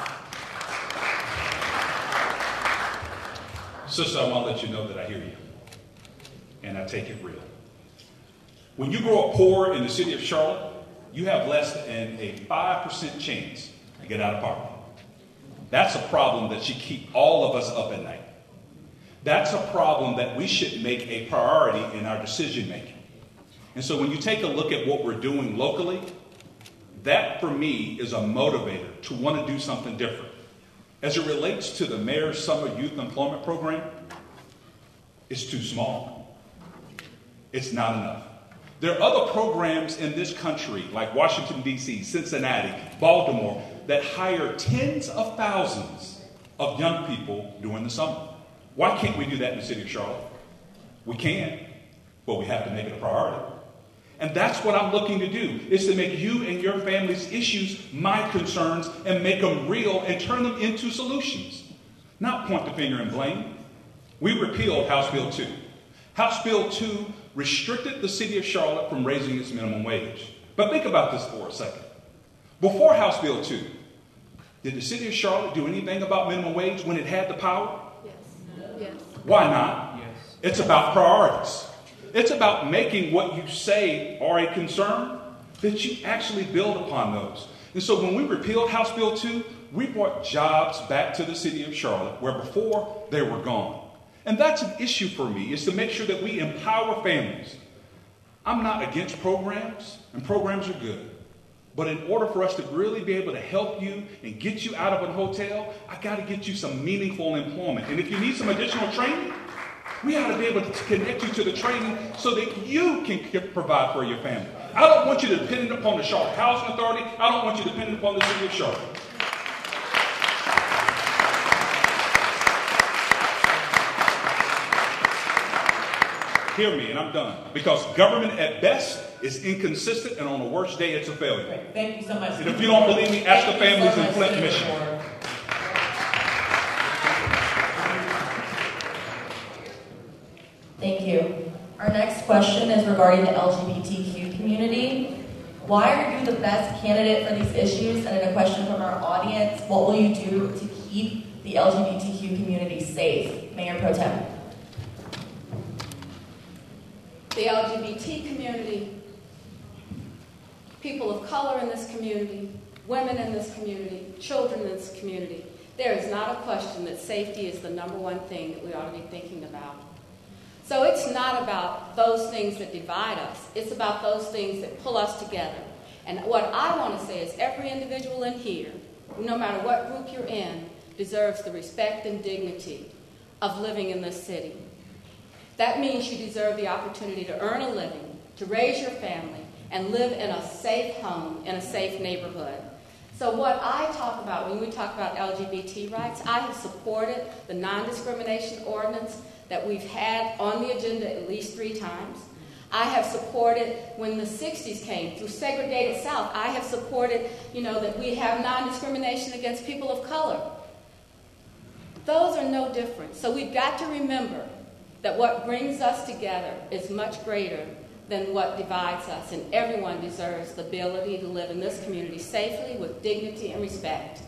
Sister, I want to let you know that I hear you, and I take it real. When you grow up poor in the city of Charlotte, you have less than a 5% chance to get out of poverty. That's a problem that should keep all of us up at night. That's a problem that we should make a priority in our decision making. And so when you take a look at what we're doing locally, that for me is a motivator to want to do something different. As it relates to the Mayor's Summer Youth Employment Program, it's too small. It's not enough. There are other programs in this country, like Washington, D.C., Cincinnati, Baltimore, that hire tens of thousands of young people during the summer. Why can't we do that in the city of Charlotte? We can, but we have to make it a priority. And that's what I'm looking to do, is to make you and your family's issues my concerns and make them real and turn them into solutions. Not point the finger and blame. We repealed House Bill 2. House Bill 2 restricted the city of Charlotte from raising its minimum wage. But think about this for a second. Before House Bill 2, did the city of Charlotte do anything about minimum wage when it had the power? Yes. Why not? Yes. It's about priorities. It's about making what you say are a concern, that you actually build upon those. And so when we repealed House Bill 2, we brought jobs back to the city of Charlotte, where before they were gone. And that's an issue for me, is to make sure that we empower families. I'm not against programs, and programs are good. But in order for us to really be able to help you and get you out of a hotel, I got to get you some meaningful employment. And if you need some additional training, we ought to be able to connect you to the training so that you can provide for your family. I don't want you dependent upon the Charlotte Housing Authority. I don't want you dependent upon the city of Charlotte. Hear me, and I'm done. Because government at best is inconsistent, and on the worst day, it's a failure. Great. Thank you so much. And if you don't believe me, ask the families in Flint, Michigan. Thank you. Our next question is regarding the LGBTQ community. Why are you the best candidate for these issues? And in a question from our audience, what will you do to keep the LGBTQ community safe? Mayor Pro Tem. The LGBT community, people of color in this community, women in this community, children in this community, there is not a question that safety is the number one thing that we ought to be thinking about. So it's not about those things that divide us. It's about those things that pull us together. And what I want to say is every individual in here, no matter what group you're in, deserves the respect and dignity of living in this city. That means you deserve the opportunity to earn a living, to raise your family, and live in a safe home, in a safe neighborhood. So what I talk about when we talk about LGBT rights, I have supported the non-discrimination ordinance that we've had on the agenda at least 3 times. I have supported, when the 60s came, through Segregated South, I have supported, that we have non-discrimination against people of color. Those are no different. So we've got to remember that what brings us together is much greater than what divides us, and everyone deserves the ability to live in this community safely with dignity and respect.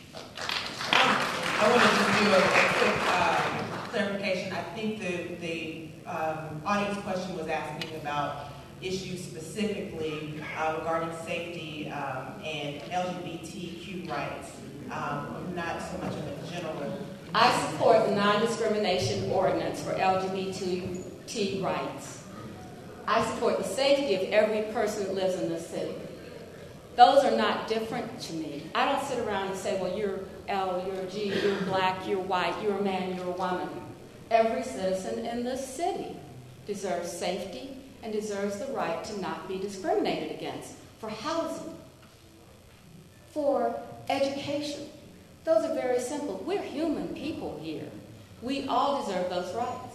I want to just do a quick clarification. I think the audience question was asking about issues specifically regarding safety and LGBTQ rights, not so much of a general. I support the non-discrimination ordinance for LGBT rights. I support the safety of every person that lives in this city. Those are not different to me. I don't sit around and say, well, you're L, you're G, you're black, you're white, you're a man, you're a woman. Every citizen in this city deserves safety and deserves the right to not be discriminated against, for housing, for education. Those are very simple. We're human people here. We all deserve those rights.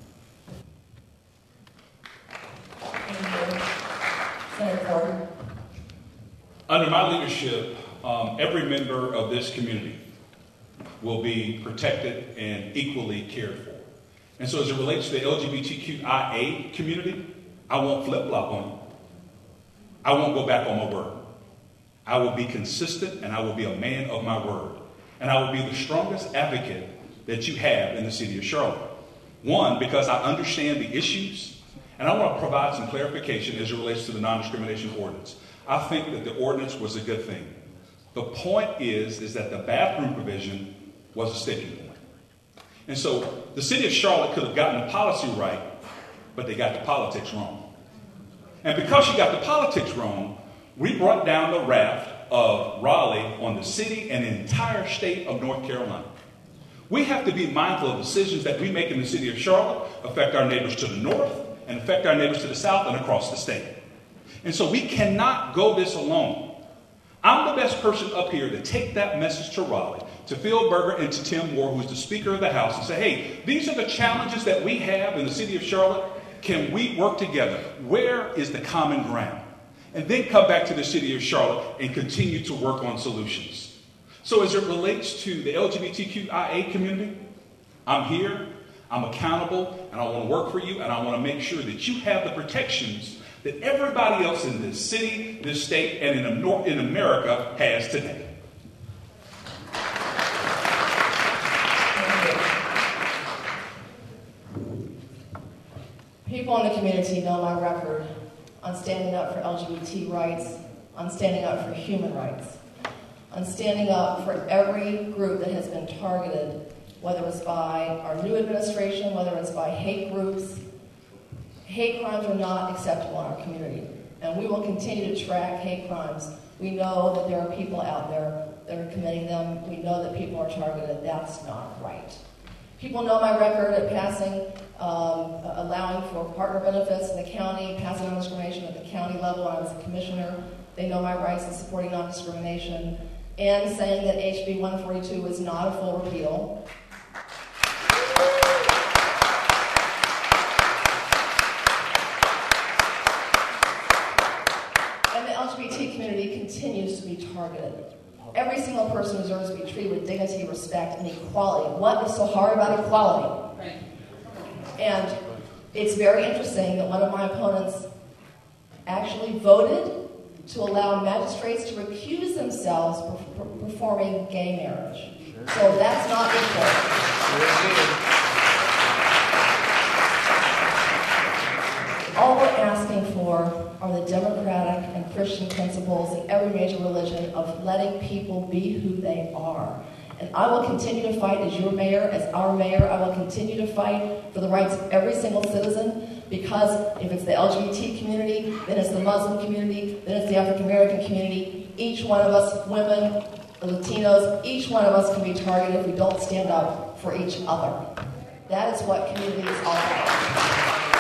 Thank you. Senator Ford. Under my leadership, every member of this community will be protected and equally cared for. And so as it relates to the LGBTQIA community, I won't flip-flop on you. I won't go back on my word. I will be consistent, and I will be a man of my word. And I will be the strongest advocate that you have in the city of Charlotte. One, because I understand the issues, and I want to provide some clarification as it relates to the non-discrimination ordinance. I think that the ordinance was a good thing. The point is that the bathroom provision was a sticking point. And so the city of Charlotte could have gotten the policy right, but they got the politics wrong. And because you got the politics wrong, we brought down the raft of Raleigh on the city and the entire state of North Carolina. We have to be mindful of decisions that we make in the city of Charlotte affect our neighbors to the north and affect our neighbors to the south and across the state. And so we cannot go this alone. I'm the best person up here to take that message to Raleigh, to Phil Berger and to Tim Moore, who's the Speaker of the House, and say, hey, these are the challenges that we have in the city of Charlotte. Can we work together? Where is the common ground? And then come back to the city of Charlotte and continue to work on solutions. So as it relates to the LGBTQIA community, I'm here, I'm accountable, and I want to work for you, and I want to make sure that you have the protections that everybody else in this city, this state, and in America has today. People in the community know my record on standing up for LGBT rights, on standing up for human rights, on standing up for every group that has been targeted, whether it's by our new administration, whether it's by hate groups. Hate crimes are not acceptable in our community, and we will continue to track hate crimes We know that there are people out there that are committing them. We know that people are targeted. That's not right. People know my record at passing, allowing for partner benefits in the county, passing non-discrimination at the county level when I was a commissioner. They know my rights in supporting non-discrimination, and saying that HB 142 is not a full repeal. And the LGBT community continues to be targeted. Every single person deserves to be treated with dignity, respect, and equality. What is so hard about equality? Right. And it's very interesting that one of my opponents actually voted to allow magistrates to recuse themselves from performing gay marriage. So that's not equal. All we're asking for are the democratic and Christian principles in every major religion of letting people be who they are. And I will continue to fight as your mayor, as our mayor. I will continue to fight for the rights of every single citizen, because if it's the LGBT community, then it's the Muslim community, then it's the African American community. Each one of us, women, Latinos, each one of us can be targeted if we don't stand up for each other. That is what community is all about.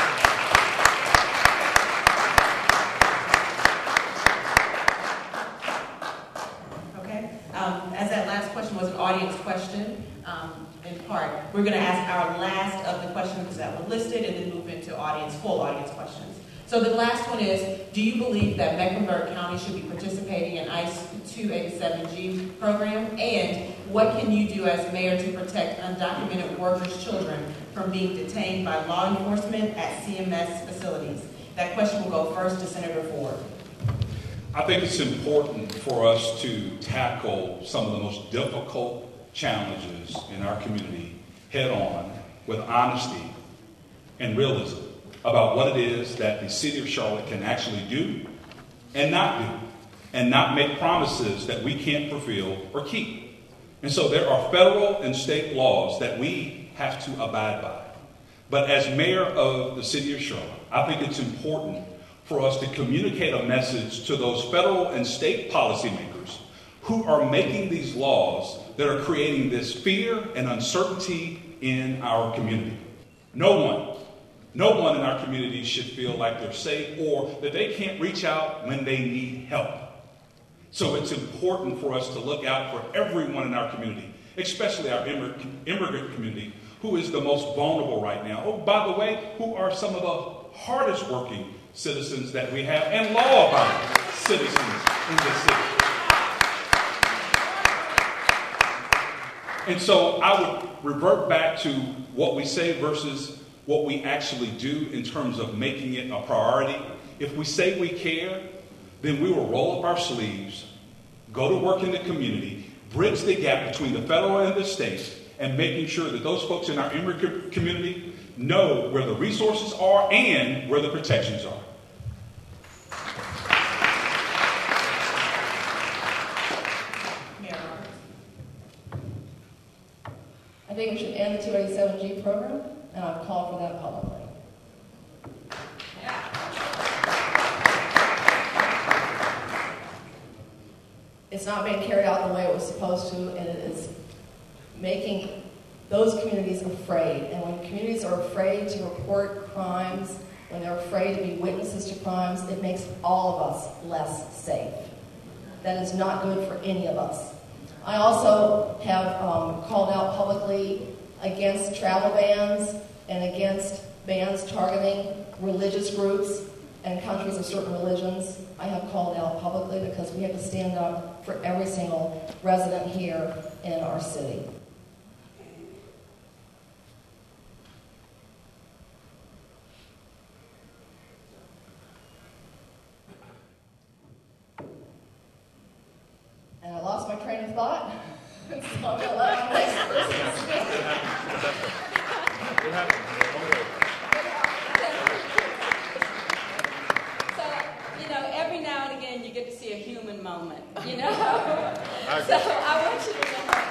As that last question was an audience question, in part, we're going to ask our last of the questions that were listed and then move into full audience questions. So the last one is, do you believe that Mecklenburg County should be participating in ICE 287G program? And what can you do as mayor to protect undocumented workers' children from being detained by law enforcement at CMS facilities? That question will go first to Senator Ford. I think it's important for us to tackle some of the most difficult challenges in our community head on with honesty and realism about what it is that the city of Charlotte can actually do, and not make promises that we can't fulfill or keep. And so there are federal and state laws that we have to abide by. But as mayor of the city of Charlotte, I think it's important for us to communicate a message to those federal and state policymakers who are making these laws that are creating this fear and uncertainty in our community. No one in our community should feel like they're safe or that they can't reach out when they need help. So it's important for us to look out for everyone in our community, especially our immigrant community, who is the most vulnerable right now. Oh, by the way, who are some of the hardest working citizens that we have, and law-abiding citizens in this city. And so I would revert back to what we say versus what we actually do in terms of making it a priority. If we say we care, then we will roll up our sleeves, go to work in the community, bridge the gap between the federal and the state, and making sure that those folks in our immigrant community know where the resources are and where the protections are. I think we should end the 287G program, and I've called for that publicly. It's not being carried out the way it was supposed to, and it is making those communities afraid. And when communities are afraid to report crimes, when they're afraid to be witnesses to crimes, it makes all of us less safe. That is not good for any of us. I also have called out publicly against travel bans and against bans targeting religious groups and countries of certain religions. I have called out publicly because we have to stand up for every single resident here in our city. And I lost my train of thought, so I'm going to let the next person speak. So, every now and again you get to see a human moment, So I want you to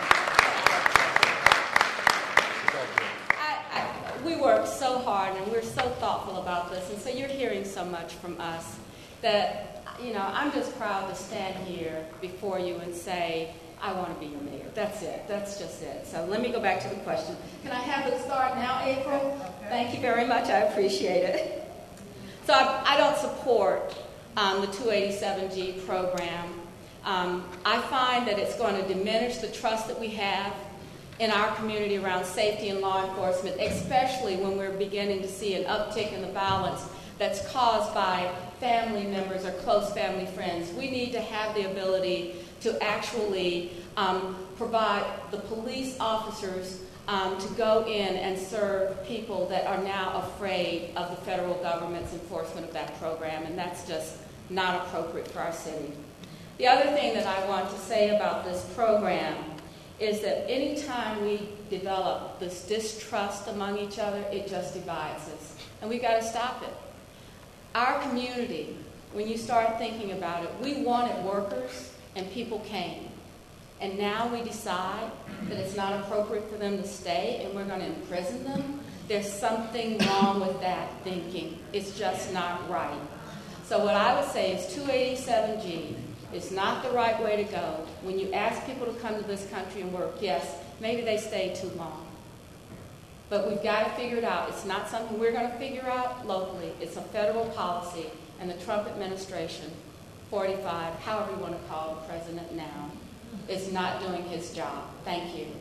know. We work so hard and we're so thoughtful about this, and so you're hearing so much from us that I'm just proud to stand here before you and say, I want to be your mayor. That's it. That's just it. So let me go back to the question. Can I have it start now, April? Okay. Thank you very much. I appreciate it. So I don't support the 287G program. I find that it's going to diminish the trust that we have in our community around safety and law enforcement, especially when we're beginning to see an uptick in the violence that's caused by family members or close family friends. We need to have the ability to actually provide the police officers to go in and serve people that are now afraid of the federal government's enforcement of that program, and that's just not appropriate for our city. The other thing that I want to say about this program is that anytime we develop this distrust among each other, it just divides us, and we've got to stop it. Our community, when you start thinking about it, we wanted workers, and people came. And now we decide that it's not appropriate for them to stay and we're going to imprison them. There's something wrong with that thinking. It's just not right. So what I would say is 287G is not the right way to go. When you ask people to come to this country and work, yes, maybe they stay too long. But we've got to figure it out. It's not something we're going to figure out locally. It's a federal policy, and the Trump administration, 45, however you want to call the president now, is not doing his job. Thank you.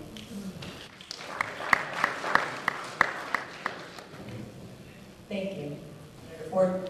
Thank you. Senator Ford.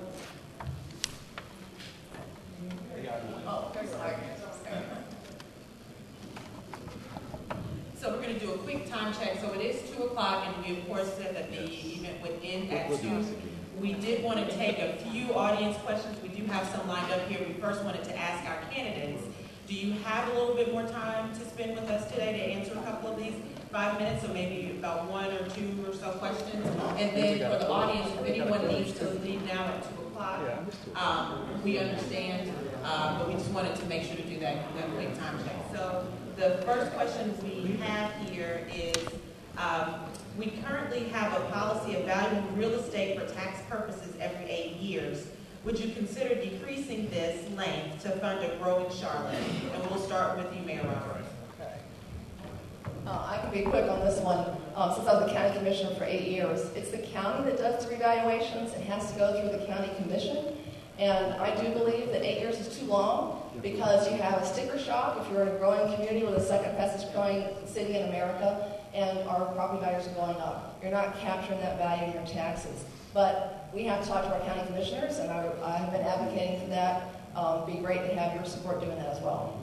So we're going to do a quick time check. So it is 2 o'clock, and we of course said that the event would end at 2. We did want to take a few audience questions. We do have some lined up here. We first wanted to ask our candidates, do you have a little bit more time to spend with us today to answer a couple of these? 5 minutes, so maybe about 1 or 2 or so questions. And then for the audience, if anyone needs to leave now at 2 o'clock, we understand, but we just wanted to make sure to do that quick time check. So the first question we have here is, we currently have a policy of valuing real estate for tax purposes every 8 years. Would you consider decreasing this length to fund a growing Charlotte? And we'll start with you, Mayor Roberts. Okay. I can be quick on this one. Since I was the county commissioner for 8 years, it's the county that does the revaluations. It has to go through the county commission. And I do believe that 8 years is too long because you have a sticker shock if you're in a growing community with the second fastest growing city in America, and our property values are going up. You're not capturing that value in your taxes. But we have to talk to our county commissioners, and I have been advocating for that. It'd be great to have your support doing that as well.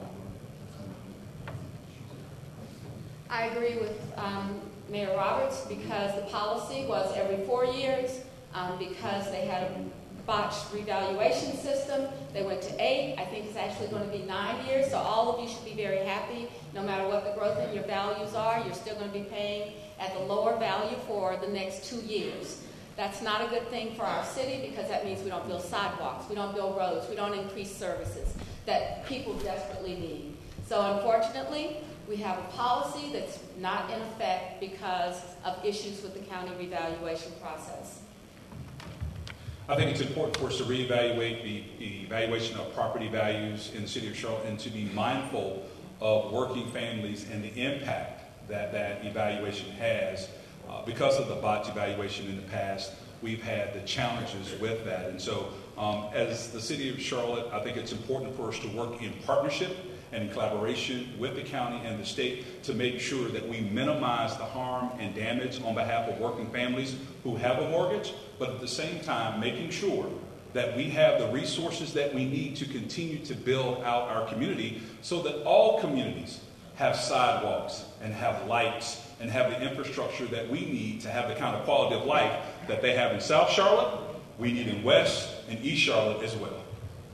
I agree with Mayor Roberts because the policy was every 4 years because they had a botched revaluation system. They went to 8. I think it's actually going to be 9 years, so all of you should be very happy. No matter what the growth in your values are, you're still going to be paying at the lower value for the next 2 years. That's not a good thing for our city because that means we don't build sidewalks, we don't build roads, we don't increase services that people desperately need. So unfortunately, we have a policy that's not in effect because of issues with the county revaluation process. I think it's important for us to reevaluate the evaluation of property values in the city of Charlotte and to be mindful of working families and the impact that that evaluation has. Because of the botched evaluation in the past, we've had the challenges with that. And so as the city of Charlotte, I think it's important for us to work in partnership and in collaboration with the county and the state to make sure that we minimize the harm and damage on behalf of working families who have a mortgage, but at the same time making sure that we have the resources that we need to continue to build out our community so that all communities have sidewalks and have lights and have the infrastructure that we need to have the kind of quality of life that they have in South Charlotte, we need in West and East Charlotte as well.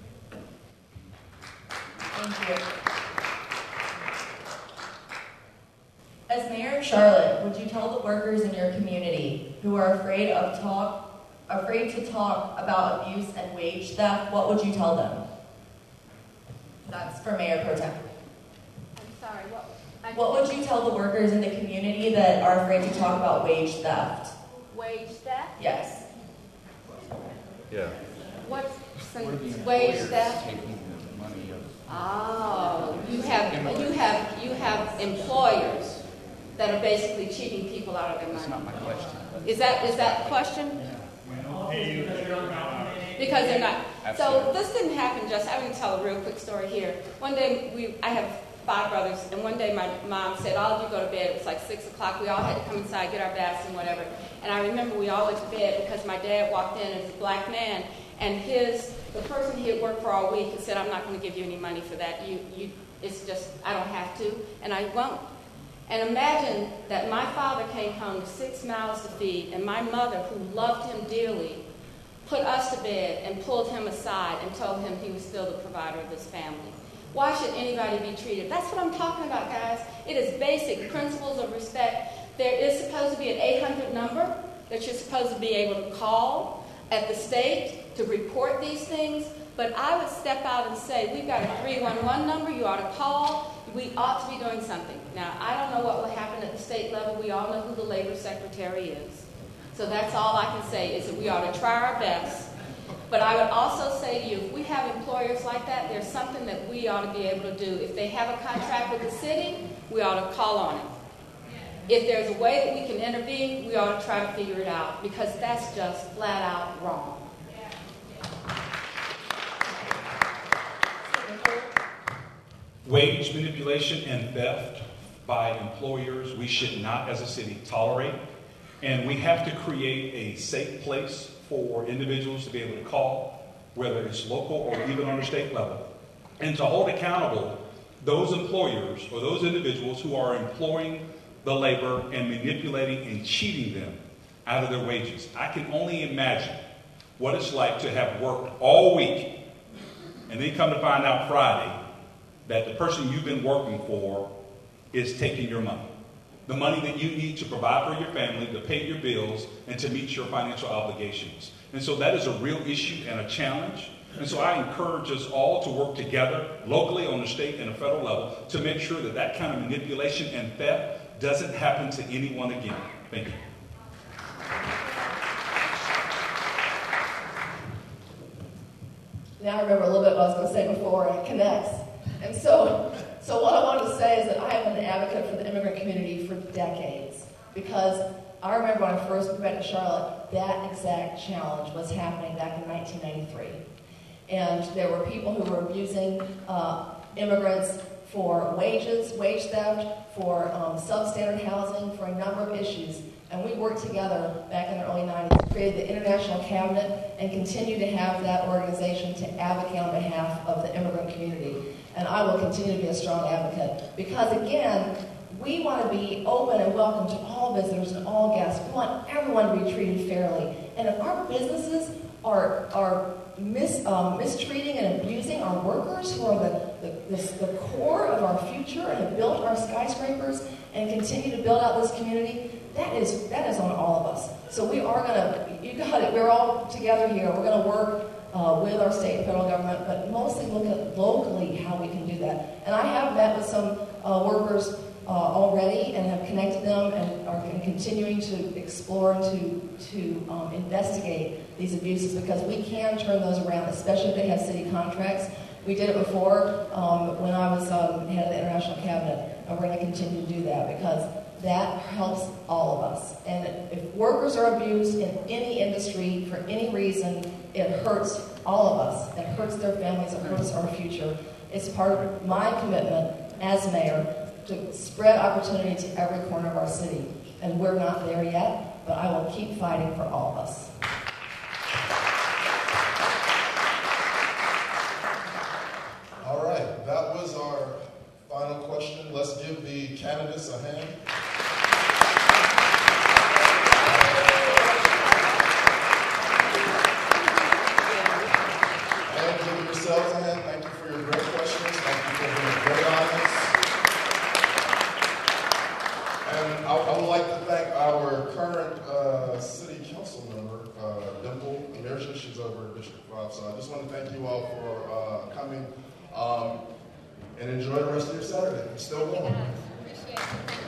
Thank you. As Mayor of Charlotte, would you tell the workers in your community who are afraid to talk about abuse and wage theft, what would you tell them? That's for Mayor Pro Tem. I'm sorry, What would you tell the workers in the community that are afraid to talk about wage theft? Wage theft? Yes. Yeah. What's wage staff? Oh, you have employers that are basically cheating people out of their money. That's not my question. Is that the question? Because they're not. So this didn't happen just. I'm going to tell a real quick story here. One day I have 5 brothers, and one day my mom said, all of you go to bed. It was like 6 o'clock. We all had to come inside, get our baths and whatever. And I remember we all went to bed because my dad walked in as a black man, and the person he had worked for all week, he said, I'm not going to give you any money for that. It's just, I don't have to, and I won't. And imagine that my father came home with 6 mouths to feed, and my mother, who loved him dearly, put us to bed and pulled him aside and told him he was still the provider of this family. Why should anybody be treated? That's what I'm talking about, guys. It is basic principles of respect. There is supposed to be an 800 number that you're supposed to be able to call at the state to report these things. But I would step out and say, we've got a 311 number you ought to call. We ought to be doing something. Now, I don't know what will happen at the state level. We all know who the labor secretary is. So that's all I can say is that we ought to try our best. But I would also say to you, if we have employers like that, there's something that we ought to be able to do. If they have a contract with the city, we ought to call on it. If there's a way that we can intervene, we ought to try to figure it out, because that's just flat out wrong. Wage manipulation and theft by employers, we should not, as a city, tolerate. And we have to create a safe place for individuals to be able to call, whether it's local or even on the state level, and to hold accountable those employers or those individuals who are employing the labor and manipulating and cheating them out of their wages. I can only imagine what it's like to have worked all week and then come to find out Friday that the person you've been working for is taking your money. The money that you need to provide for your family, to pay your bills, and to meet your financial obligations. And so that is a real issue and a challenge. And so I encourage us all to work together locally, on the state and the federal level, to make sure that that kind of manipulation and theft doesn't happen to anyone again. Thank you. Now I remember a little bit what I was going to say before, and it connects. And so what I wanted to say is that I have been an advocate for the immigrant community for decades, because I remember when I first moved back to Charlotte, that exact challenge was happening back in 1993. And there were people who were abusing immigrants for wages, wage theft, for substandard housing, for a number of issues. And we worked together back in the early 90s to create the International Cabinet and continue to have that organization to advocate on behalf of the immigrant community. And I will continue to be a strong advocate because, again, we want to be open and welcome to all visitors and all guests. We want everyone to be treated fairly. And if our businesses are mistreating and abusing our workers, who are the core of our future and have built our skyscrapers and continue to build out this community, that is on all of us. So we are going to, you got it, we're all together here. We're going to work with our state and federal government, but mostly look at locally how we can do that. And I have met with some workers already and have connected them and are continuing to explore and to investigate these abuses, because we can turn those around, especially if they have city contracts. We did it before when I was head of the International Cabinet, and we're going to continue to do that because that helps all of us. And if workers are abused in any industry for any reason, it hurts all of us. It hurts their families. It hurts our future. It's part of my commitment as mayor to spread opportunity to every corner of our city. And we're not there yet, but I will keep fighting for all of us. All right, that was our final question. Let's give the candidates a hand. And give yourselves a hand. Thank you for your great questions. Thank you for being a great audience. And I would like to thank our current city council member, Dimple Amirja. She's over at District 5. So I just want to thank you all for coming. And enjoy the rest of your Saturday. It's still warm. Appreciate it.